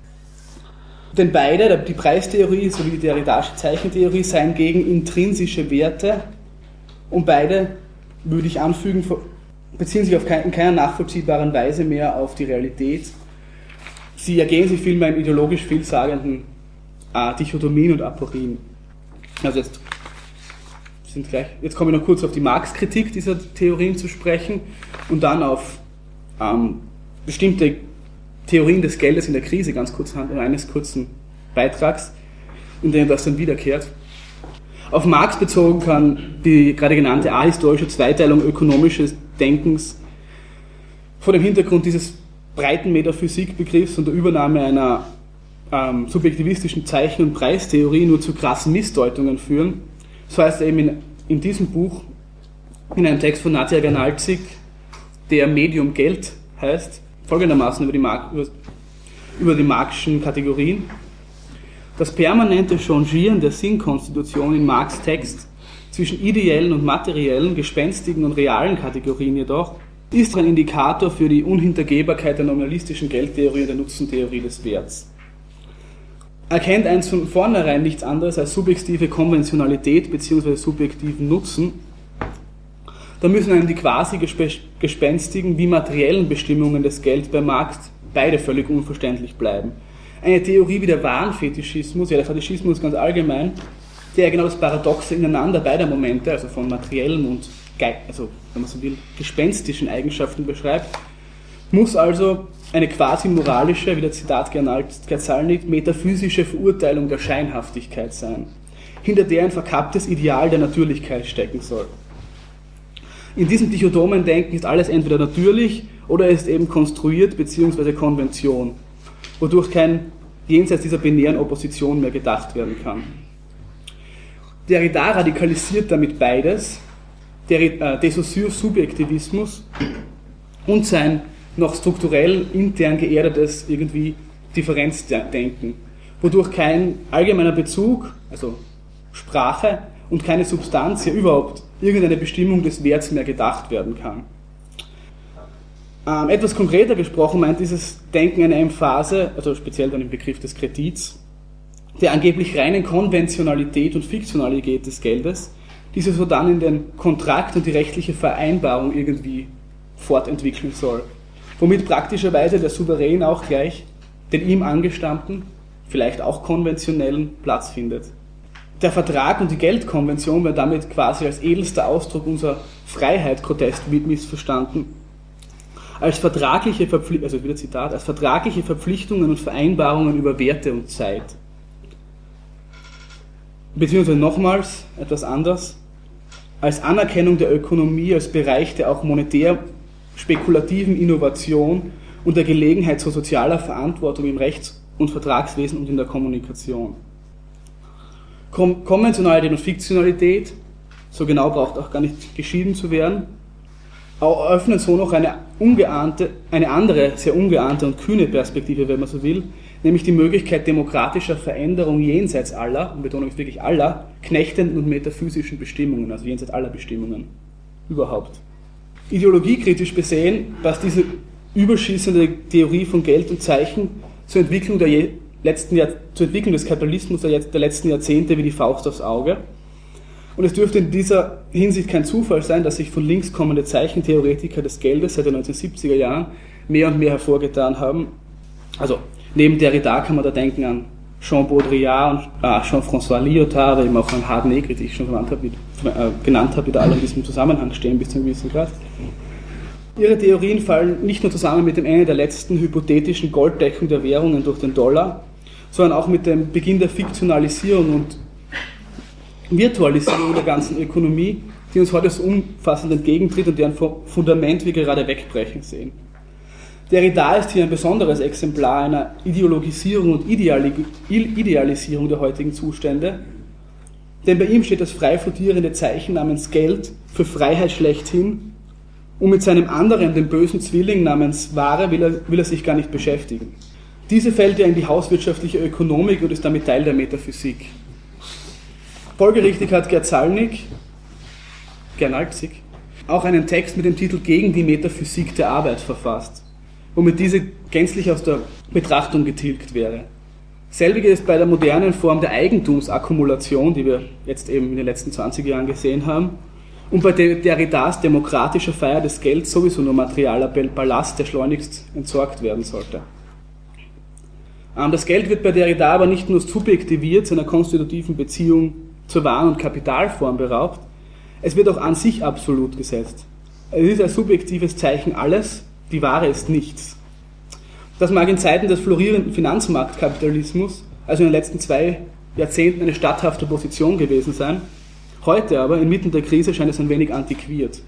Denn beide, die Preistheorie sowie die Derridasche Zeichentheorie, seien gegen intrinsische Werte und beide, würde ich anfügen, beziehen sich auf kein, in keiner nachvollziehbaren Weise mehr auf die Realität. Sie ergehen sich vielmehr in ideologisch vielsagenden äh, Dichotomien und Aporien. Also jetzt, sind gleich, jetzt komme ich noch kurz auf die Marx-Kritik dieser Theorien zu sprechen und dann auf ähm, bestimmte Theorien des Geldes in der Krise, ganz kurz in eines kurzen Beitrags, in dem das dann wiederkehrt. Auf Marx bezogen kann die gerade genannte ahistorische Zweiteilung ökonomischen Denkens vor dem Hintergrund dieses breiten Metaphysikbegriffs und der Übernahme einer ähm, subjektivistischen Zeichen- und Preistheorie nur zu krassen Missdeutungen führen. So heißt er eben in, in diesem Buch, in einem Text von Nadja Ganalczyk, der Medium Geld heißt, folgendermaßen über die, Mark- über, über die Marxischen Kategorien. Das permanente Changieren der Sinnkonstitution in Marx' Text zwischen ideellen und materiellen, gespenstigen und realen Kategorien jedoch ist ein Indikator für die Unhintergehbarkeit der nominalistischen Geldtheorie und der Nutzentheorie des Werts. Erkennt eins von vornherein nichts anderes als subjektive Konventionalität bzw. subjektiven Nutzen, dann müssen einem die quasi gespenstigen wie materiellen Bestimmungen des Gelds bei Marx beide völlig unverständlich bleiben. Eine Theorie wie der Warenfetischismus, ja der Fetischismus ganz allgemein, der genau das Paradoxe ineinander beider Momente, also von materiellen und, also wenn man so will, gespenstischen Eigenschaften beschreibt, muss also eine quasi moralische, wie der Zitat Gazalnik, metaphysische Verurteilung der Scheinhaftigkeit sein, hinter der ein verkapptes Ideal der Natürlichkeit stecken soll. In diesem dichotomen Denken ist alles entweder natürlich oder ist eben konstruiert bzw. Konvention, wodurch kein jenseits dieser binären Opposition mehr gedacht werden kann. Derrida radikalisiert damit beides, der äh, de Saussure-Subjektivismus und sein noch strukturell intern geerdetes irgendwie Differenzdenken, wodurch kein allgemeiner Bezug, also Sprache und keine Substanz, ja überhaupt irgendeine Bestimmung des Werts mehr gedacht werden kann. Ähm, etwas konkreter gesprochen meint dieses Denken eine Emphase, also speziell dann im Begriff des Kredits, der angeblich reinen Konventionalität und Fiktionalität des Geldes, diese so dann in den Kontrakt und die rechtliche Vereinbarung irgendwie fortentwickeln soll, womit praktischerweise der Souverän auch gleich den ihm angestammten, vielleicht auch konventionellen Platz findet. Der Vertrag und die Geldkonvention werden damit quasi als edelster Ausdruck unserer Freiheit grotesk missverstanden, als vertragliche, Verpfli- also wieder Zitat, als vertragliche Verpflichtungen und Vereinbarungen über Werte und Zeit. Beziehungsweise nochmals etwas anders, als Anerkennung der Ökonomie als Bereich der auch monetär spekulativen Innovation und der Gelegenheit zu sozialer Verantwortung im Rechts- und Vertragswesen und in der Kommunikation. Kom- Konventionalität und Fiktionalität, so genau braucht auch gar nicht geschieden zu werden, eröffnen so noch eine ungeahnte, eine andere, sehr ungeahnte und kühne Perspektive, wenn man so will, nämlich die Möglichkeit demokratischer Veränderung jenseits aller, und Betonung ist wirklich aller, knechtenden und metaphysischen Bestimmungen, also jenseits aller Bestimmungen überhaupt. Ideologiekritisch besehen passt diese überschießende Theorie von Geld und Zeichen zur Entwicklung, der je, letzten Jahr, zur Entwicklung des Kapitalismus der, der letzten Jahrzehnte wie die Faust aufs Auge. Und es dürfte in dieser Hinsicht kein Zufall sein, dass sich von links kommende Zeichentheoretiker des Geldes seit den neunzehnhundertsiebziger Jahren mehr und mehr hervorgetan haben. Also neben Derrida kann man da denken an Jean Baudrillard und ah, Jean-François Lyotard, oder eben auch an Hardnegri, die ich schon genannt habe, äh, genannt habe, die da alle in diesem Zusammenhang stehen bis zu einem gewissen Grad. Ihre Theorien fallen nicht nur zusammen mit dem Ende der letzten hypothetischen Golddeckung der Währungen durch den Dollar, sondern auch mit dem Beginn der Fiktionalisierung und Virtualisierung der ganzen Ökonomie, die uns heute so umfassend entgegentritt und deren Fundament wir gerade wegbrechen sehen. Derrida ist hier ein besonderes Exemplar einer Ideologisierung und Ideali- Idealisierung der heutigen Zustände, Denn bei ihm steht das frei flottierende Zeichen namens Geld für Freiheit schlechthin und mit seinem anderen, dem bösen Zwilling namens Ware, will er, will er sich gar nicht beschäftigen. Diese fällt ja in die hauswirtschaftliche Ökonomik und ist damit Teil der Metaphysik. Folgerichtig hat Gerd Salnig, Gernalzig, auch einen Text mit dem Titel Gegen die Metaphysik der Arbeit verfasst, womit diese gänzlich aus der Betrachtung getilgt wäre. Selbige ist bei der modernen Form der Eigentumsakkumulation, die wir jetzt eben in den letzten zwanzig Jahren gesehen haben, und bei Derridas demokratischer Feier des Gelds sowieso nur materialer Ballast, der schleunigst entsorgt werden sollte. Das Geld wird bei Derrida aber nicht nur subjektiviert seiner konstitutiven Beziehung zur Waren- und Kapitalform beraubt, es wird auch an sich absolut gesetzt. Es ist ein subjektives Zeichen alles, die Ware ist nichts. Das mag in Zeiten des florierenden Finanzmarktkapitalismus, also in den letzten zwei Jahrzehnten, eine statthafte Position gewesen sein. Heute aber, inmitten der Krise, scheint es ein wenig antiquiert.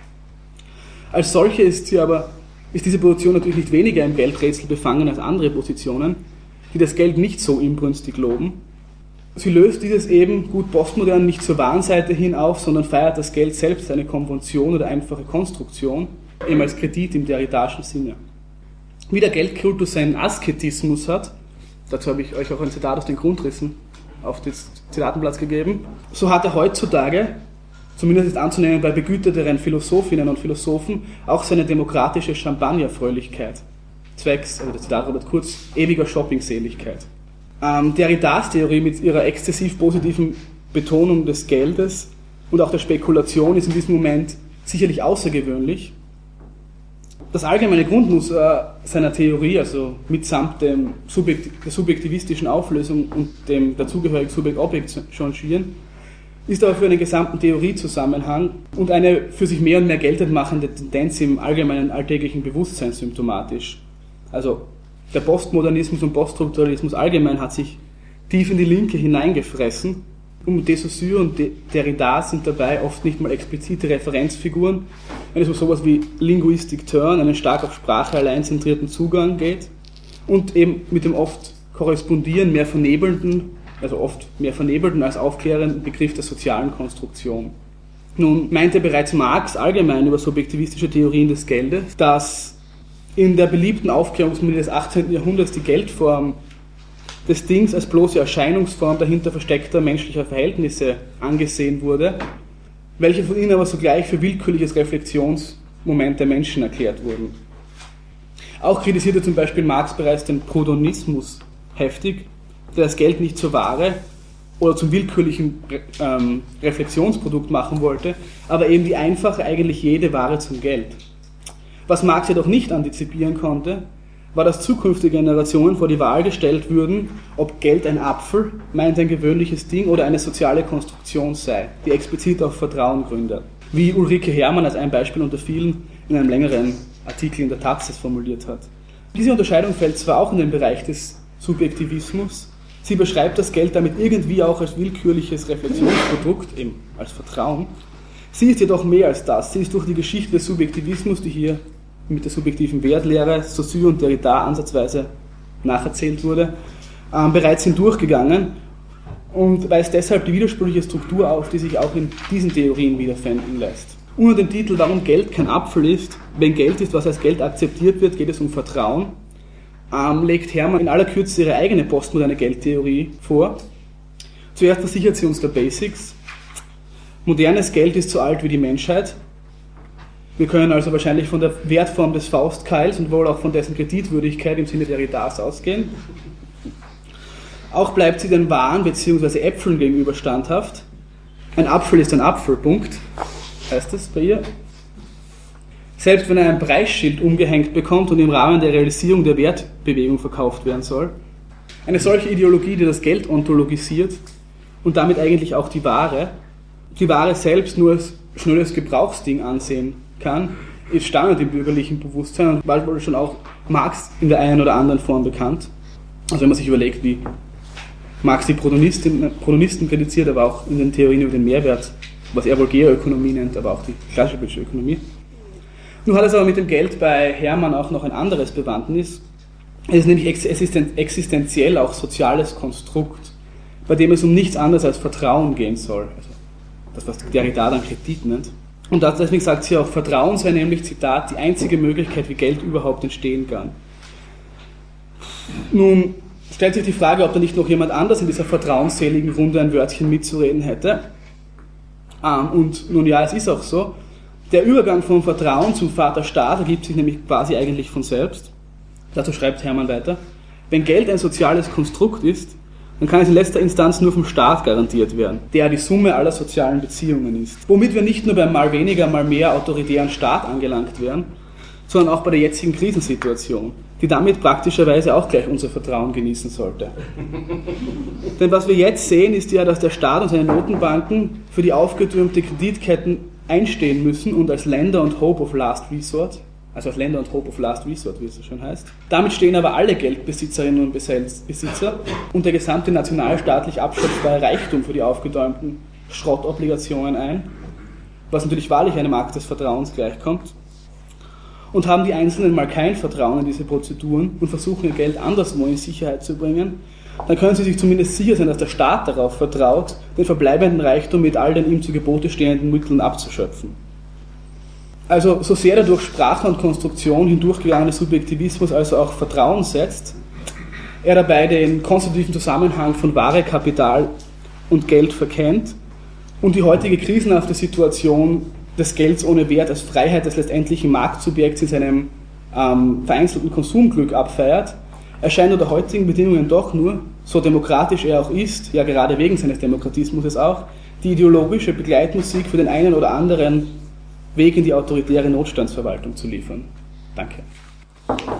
Als solche ist, sie aber, ist diese Position natürlich nicht weniger im Geldrätsel befangen als andere Positionen, die das Geld nicht so inbrünstig loben. Sie löst dieses eben gut postmodern nicht zur wahren Seite hin auf, sondern feiert das Geld selbst eine Konvention oder einfache Konstruktion, eben als Kredit im derridaschen Sinne. Wie der Geldkultus seinen Asketismus hat, dazu habe ich euch auch ein Zitat aus den Grundrissen auf den Zitatenplatz gegeben, so hat er heutzutage, zumindest ist anzunehmen bei begüterteren Philosophinnen und Philosophen, auch seine demokratische Champagnerfröhlichkeit, zwecks, also das Zitat Robert Kurz, ewiger Shoppingseligkeit. Ähm, Derridas Theorie mit ihrer exzessiv positiven Betonung des Geldes und auch der Spekulation ist in diesem Moment sicherlich außergewöhnlich. Das allgemeine Grundmuster seiner Theorie, also mitsamt dem Subjekt, der subjektivistischen Auflösung und dem dazugehörigen Subjekt-Objekt-Changieren, ist aber für einen gesamten Theoriezusammenhang und eine für sich mehr und mehr geltend machende Tendenz im allgemeinen alltäglichen Bewusstsein symptomatisch. Also der Postmodernismus und Poststrukturalismus allgemein hat sich tief in die Linke hineingefressen. Und de Saussure und Derrida sind dabei oft nicht mal explizite Referenzfiguren, wenn es um sowas wie Linguistic Turn, einen stark auf Sprache allein zentrierten Zugang geht und eben mit dem oft korrespondieren, mehr vernebelnden, also oft mehr vernebelnden als aufklärenden Begriff der sozialen Konstruktion. Nun meinte bereits Marx allgemein über subjektivistische Theorien des Geldes, dass in der beliebten Aufklärungsmühle des achtzehnten Jahrhunderts die Geldform des Dings als bloße Erscheinungsform dahinter versteckter menschlicher Verhältnisse angesehen wurde, welche von ihnen aber sogleich für willkürliches Reflexionsmoment der Menschen erklärt wurden. Auch kritisierte zum Beispiel Marx bereits den Proudhonismus heftig, der das Geld nicht zur Ware oder zum willkürlichen ähm, Reflexionsprodukt machen wollte, aber eben die einfache, eigentlich jede Ware zum Geld. Was Marx jedoch nicht antizipieren konnte, war, dass zukünftige Generationen vor die Wahl gestellt würden, ob Geld ein Apfel, meint ein gewöhnliches Ding, oder eine soziale Konstruktion sei, die explizit auf Vertrauen gründet. Wie Ulrike Herrmann als ein Beispiel unter vielen in einem längeren Artikel in der Taz das formuliert hat. Diese Unterscheidung fällt zwar auch in den Bereich des Subjektivismus, sie beschreibt das Geld damit irgendwie auch als willkürliches Reflexionsprodukt, eben als Vertrauen. Sie ist jedoch mehr als das. Sie ist durch die Geschichte des Subjektivismus, die hier mit der subjektiven Wertlehre Saussure und Derrida ansatzweise nacherzählt wurde, ähm, bereits hindurchgegangen und weist deshalb die widersprüchliche Struktur auf, die sich auch in diesen Theorien wiederfinden lässt. Unter dem Titel Warum Geld kein Apfel ist, wenn Geld ist, was als Geld akzeptiert wird, geht es um Vertrauen, ähm, legt Herrmann in aller Kürze ihre eigene postmoderne Geldtheorie vor. Zuerst versichert sie uns der Basics. Modernes Geld ist so alt wie die Menschheit. Wir können also wahrscheinlich von der Wertform des Faustkeils und wohl auch von dessen Kreditwürdigkeit im Sinne der Derridas ausgehen. Auch bleibt sie den Waren bzw. Äpfeln gegenüber standhaft. Ein Apfel ist ein Apfel, Punkt, heißt es bei ihr. Selbst wenn er ein Preisschild umgehängt bekommt und im Rahmen der Realisierung der Wertbewegung verkauft werden soll. Eine solche Ideologie, die das Geld ontologisiert und damit eigentlich auch die Ware, die Ware selbst nur als schnelles Gebrauchsding ansehen kann, ist Standard im bürgerlichen Bewusstsein und bald wurde schon auch Marx in der einen oder anderen Form bekannt. Also wenn man sich überlegt, wie Marx die Proudhonisten, Proudhonisten kritisiert, aber auch in den Theorien über den Mehrwert, was er wohl Geoökonomie nennt, aber auch die klassische Ökonomie. Nun hat es aber mit dem Geld bei Herrmann auch noch ein anderes Bewandtnis. Es ist nämlich existenziell auch soziales Konstrukt. bei dem es um nichts anderes als Vertrauen gehen soll. Also das, was Derrida dann Kredit nennt. Und deswegen sagt sie auch, Vertrauen sei nämlich, Zitat, die einzige Möglichkeit, wie Geld überhaupt entstehen kann. Nun stellt sich die Frage, ob da nicht noch jemand anders in dieser vertrauensseligen Runde ein Wörtchen mitzureden hätte. Und nun ja, es ist auch so. Der Übergang vom Vertrauen zum Vater Staat ergibt sich nämlich quasi eigentlich von selbst. Dazu schreibt Hermann weiter. Wenn Geld ein soziales Konstrukt ist, dann kann es in letzter Instanz nur vom Staat garantiert werden, der die Summe aller sozialen Beziehungen ist. Womit wir nicht nur beim mal weniger, mal mehr autoritären Staat angelangt wären, sondern auch bei der jetzigen Krisensituation, die damit praktischerweise auch gleich unser Vertrauen genießen sollte. Denn was wir jetzt sehen, ist ja, dass der Staat und seine Notenbanken für die aufgetürmte Kreditketten einstehen müssen und als Lender und Hope of Last Resort, also als Lender und Hope of Last Resort, wie es so schön heißt. Damit stehen aber alle Geldbesitzerinnen und Besitzer und der gesamte nationalstaatlich abschöpfbare Reichtum für die aufgetäumten Schrottobligationen ein, was natürlich wahrlich einem Akt des Vertrauens gleichkommt. Und haben die Einzelnen mal kein Vertrauen in diese Prozeduren und versuchen ihr Geld anderswo in Sicherheit zu bringen, dann können sie sich zumindest sicher sein, dass der Staat darauf vertraut, den verbleibenden Reichtum mit all den ihm zu Gebote stehenden Mitteln abzuschöpfen. Also so sehr der durch Sprache und Konstruktion hindurchgegangene Subjektivismus also auch Vertrauen setzt, er dabei den konstitutiven Zusammenhang von Ware, Kapital und Geld verkennt und die heutige krisenhafte Situation des Gelds ohne Wert als Freiheit des letztendlichen Marktsubjekts in seinem ähm, vereinzelten Konsumglück abfeiert, erscheint unter heutigen Bedingungen doch nur, so demokratisch er auch ist, ja gerade wegen seines Demokratismus auch, die ideologische Begleitmusik für den einen oder anderen Weg in die autoritäre Notstandsverwaltung zu liefern. Danke.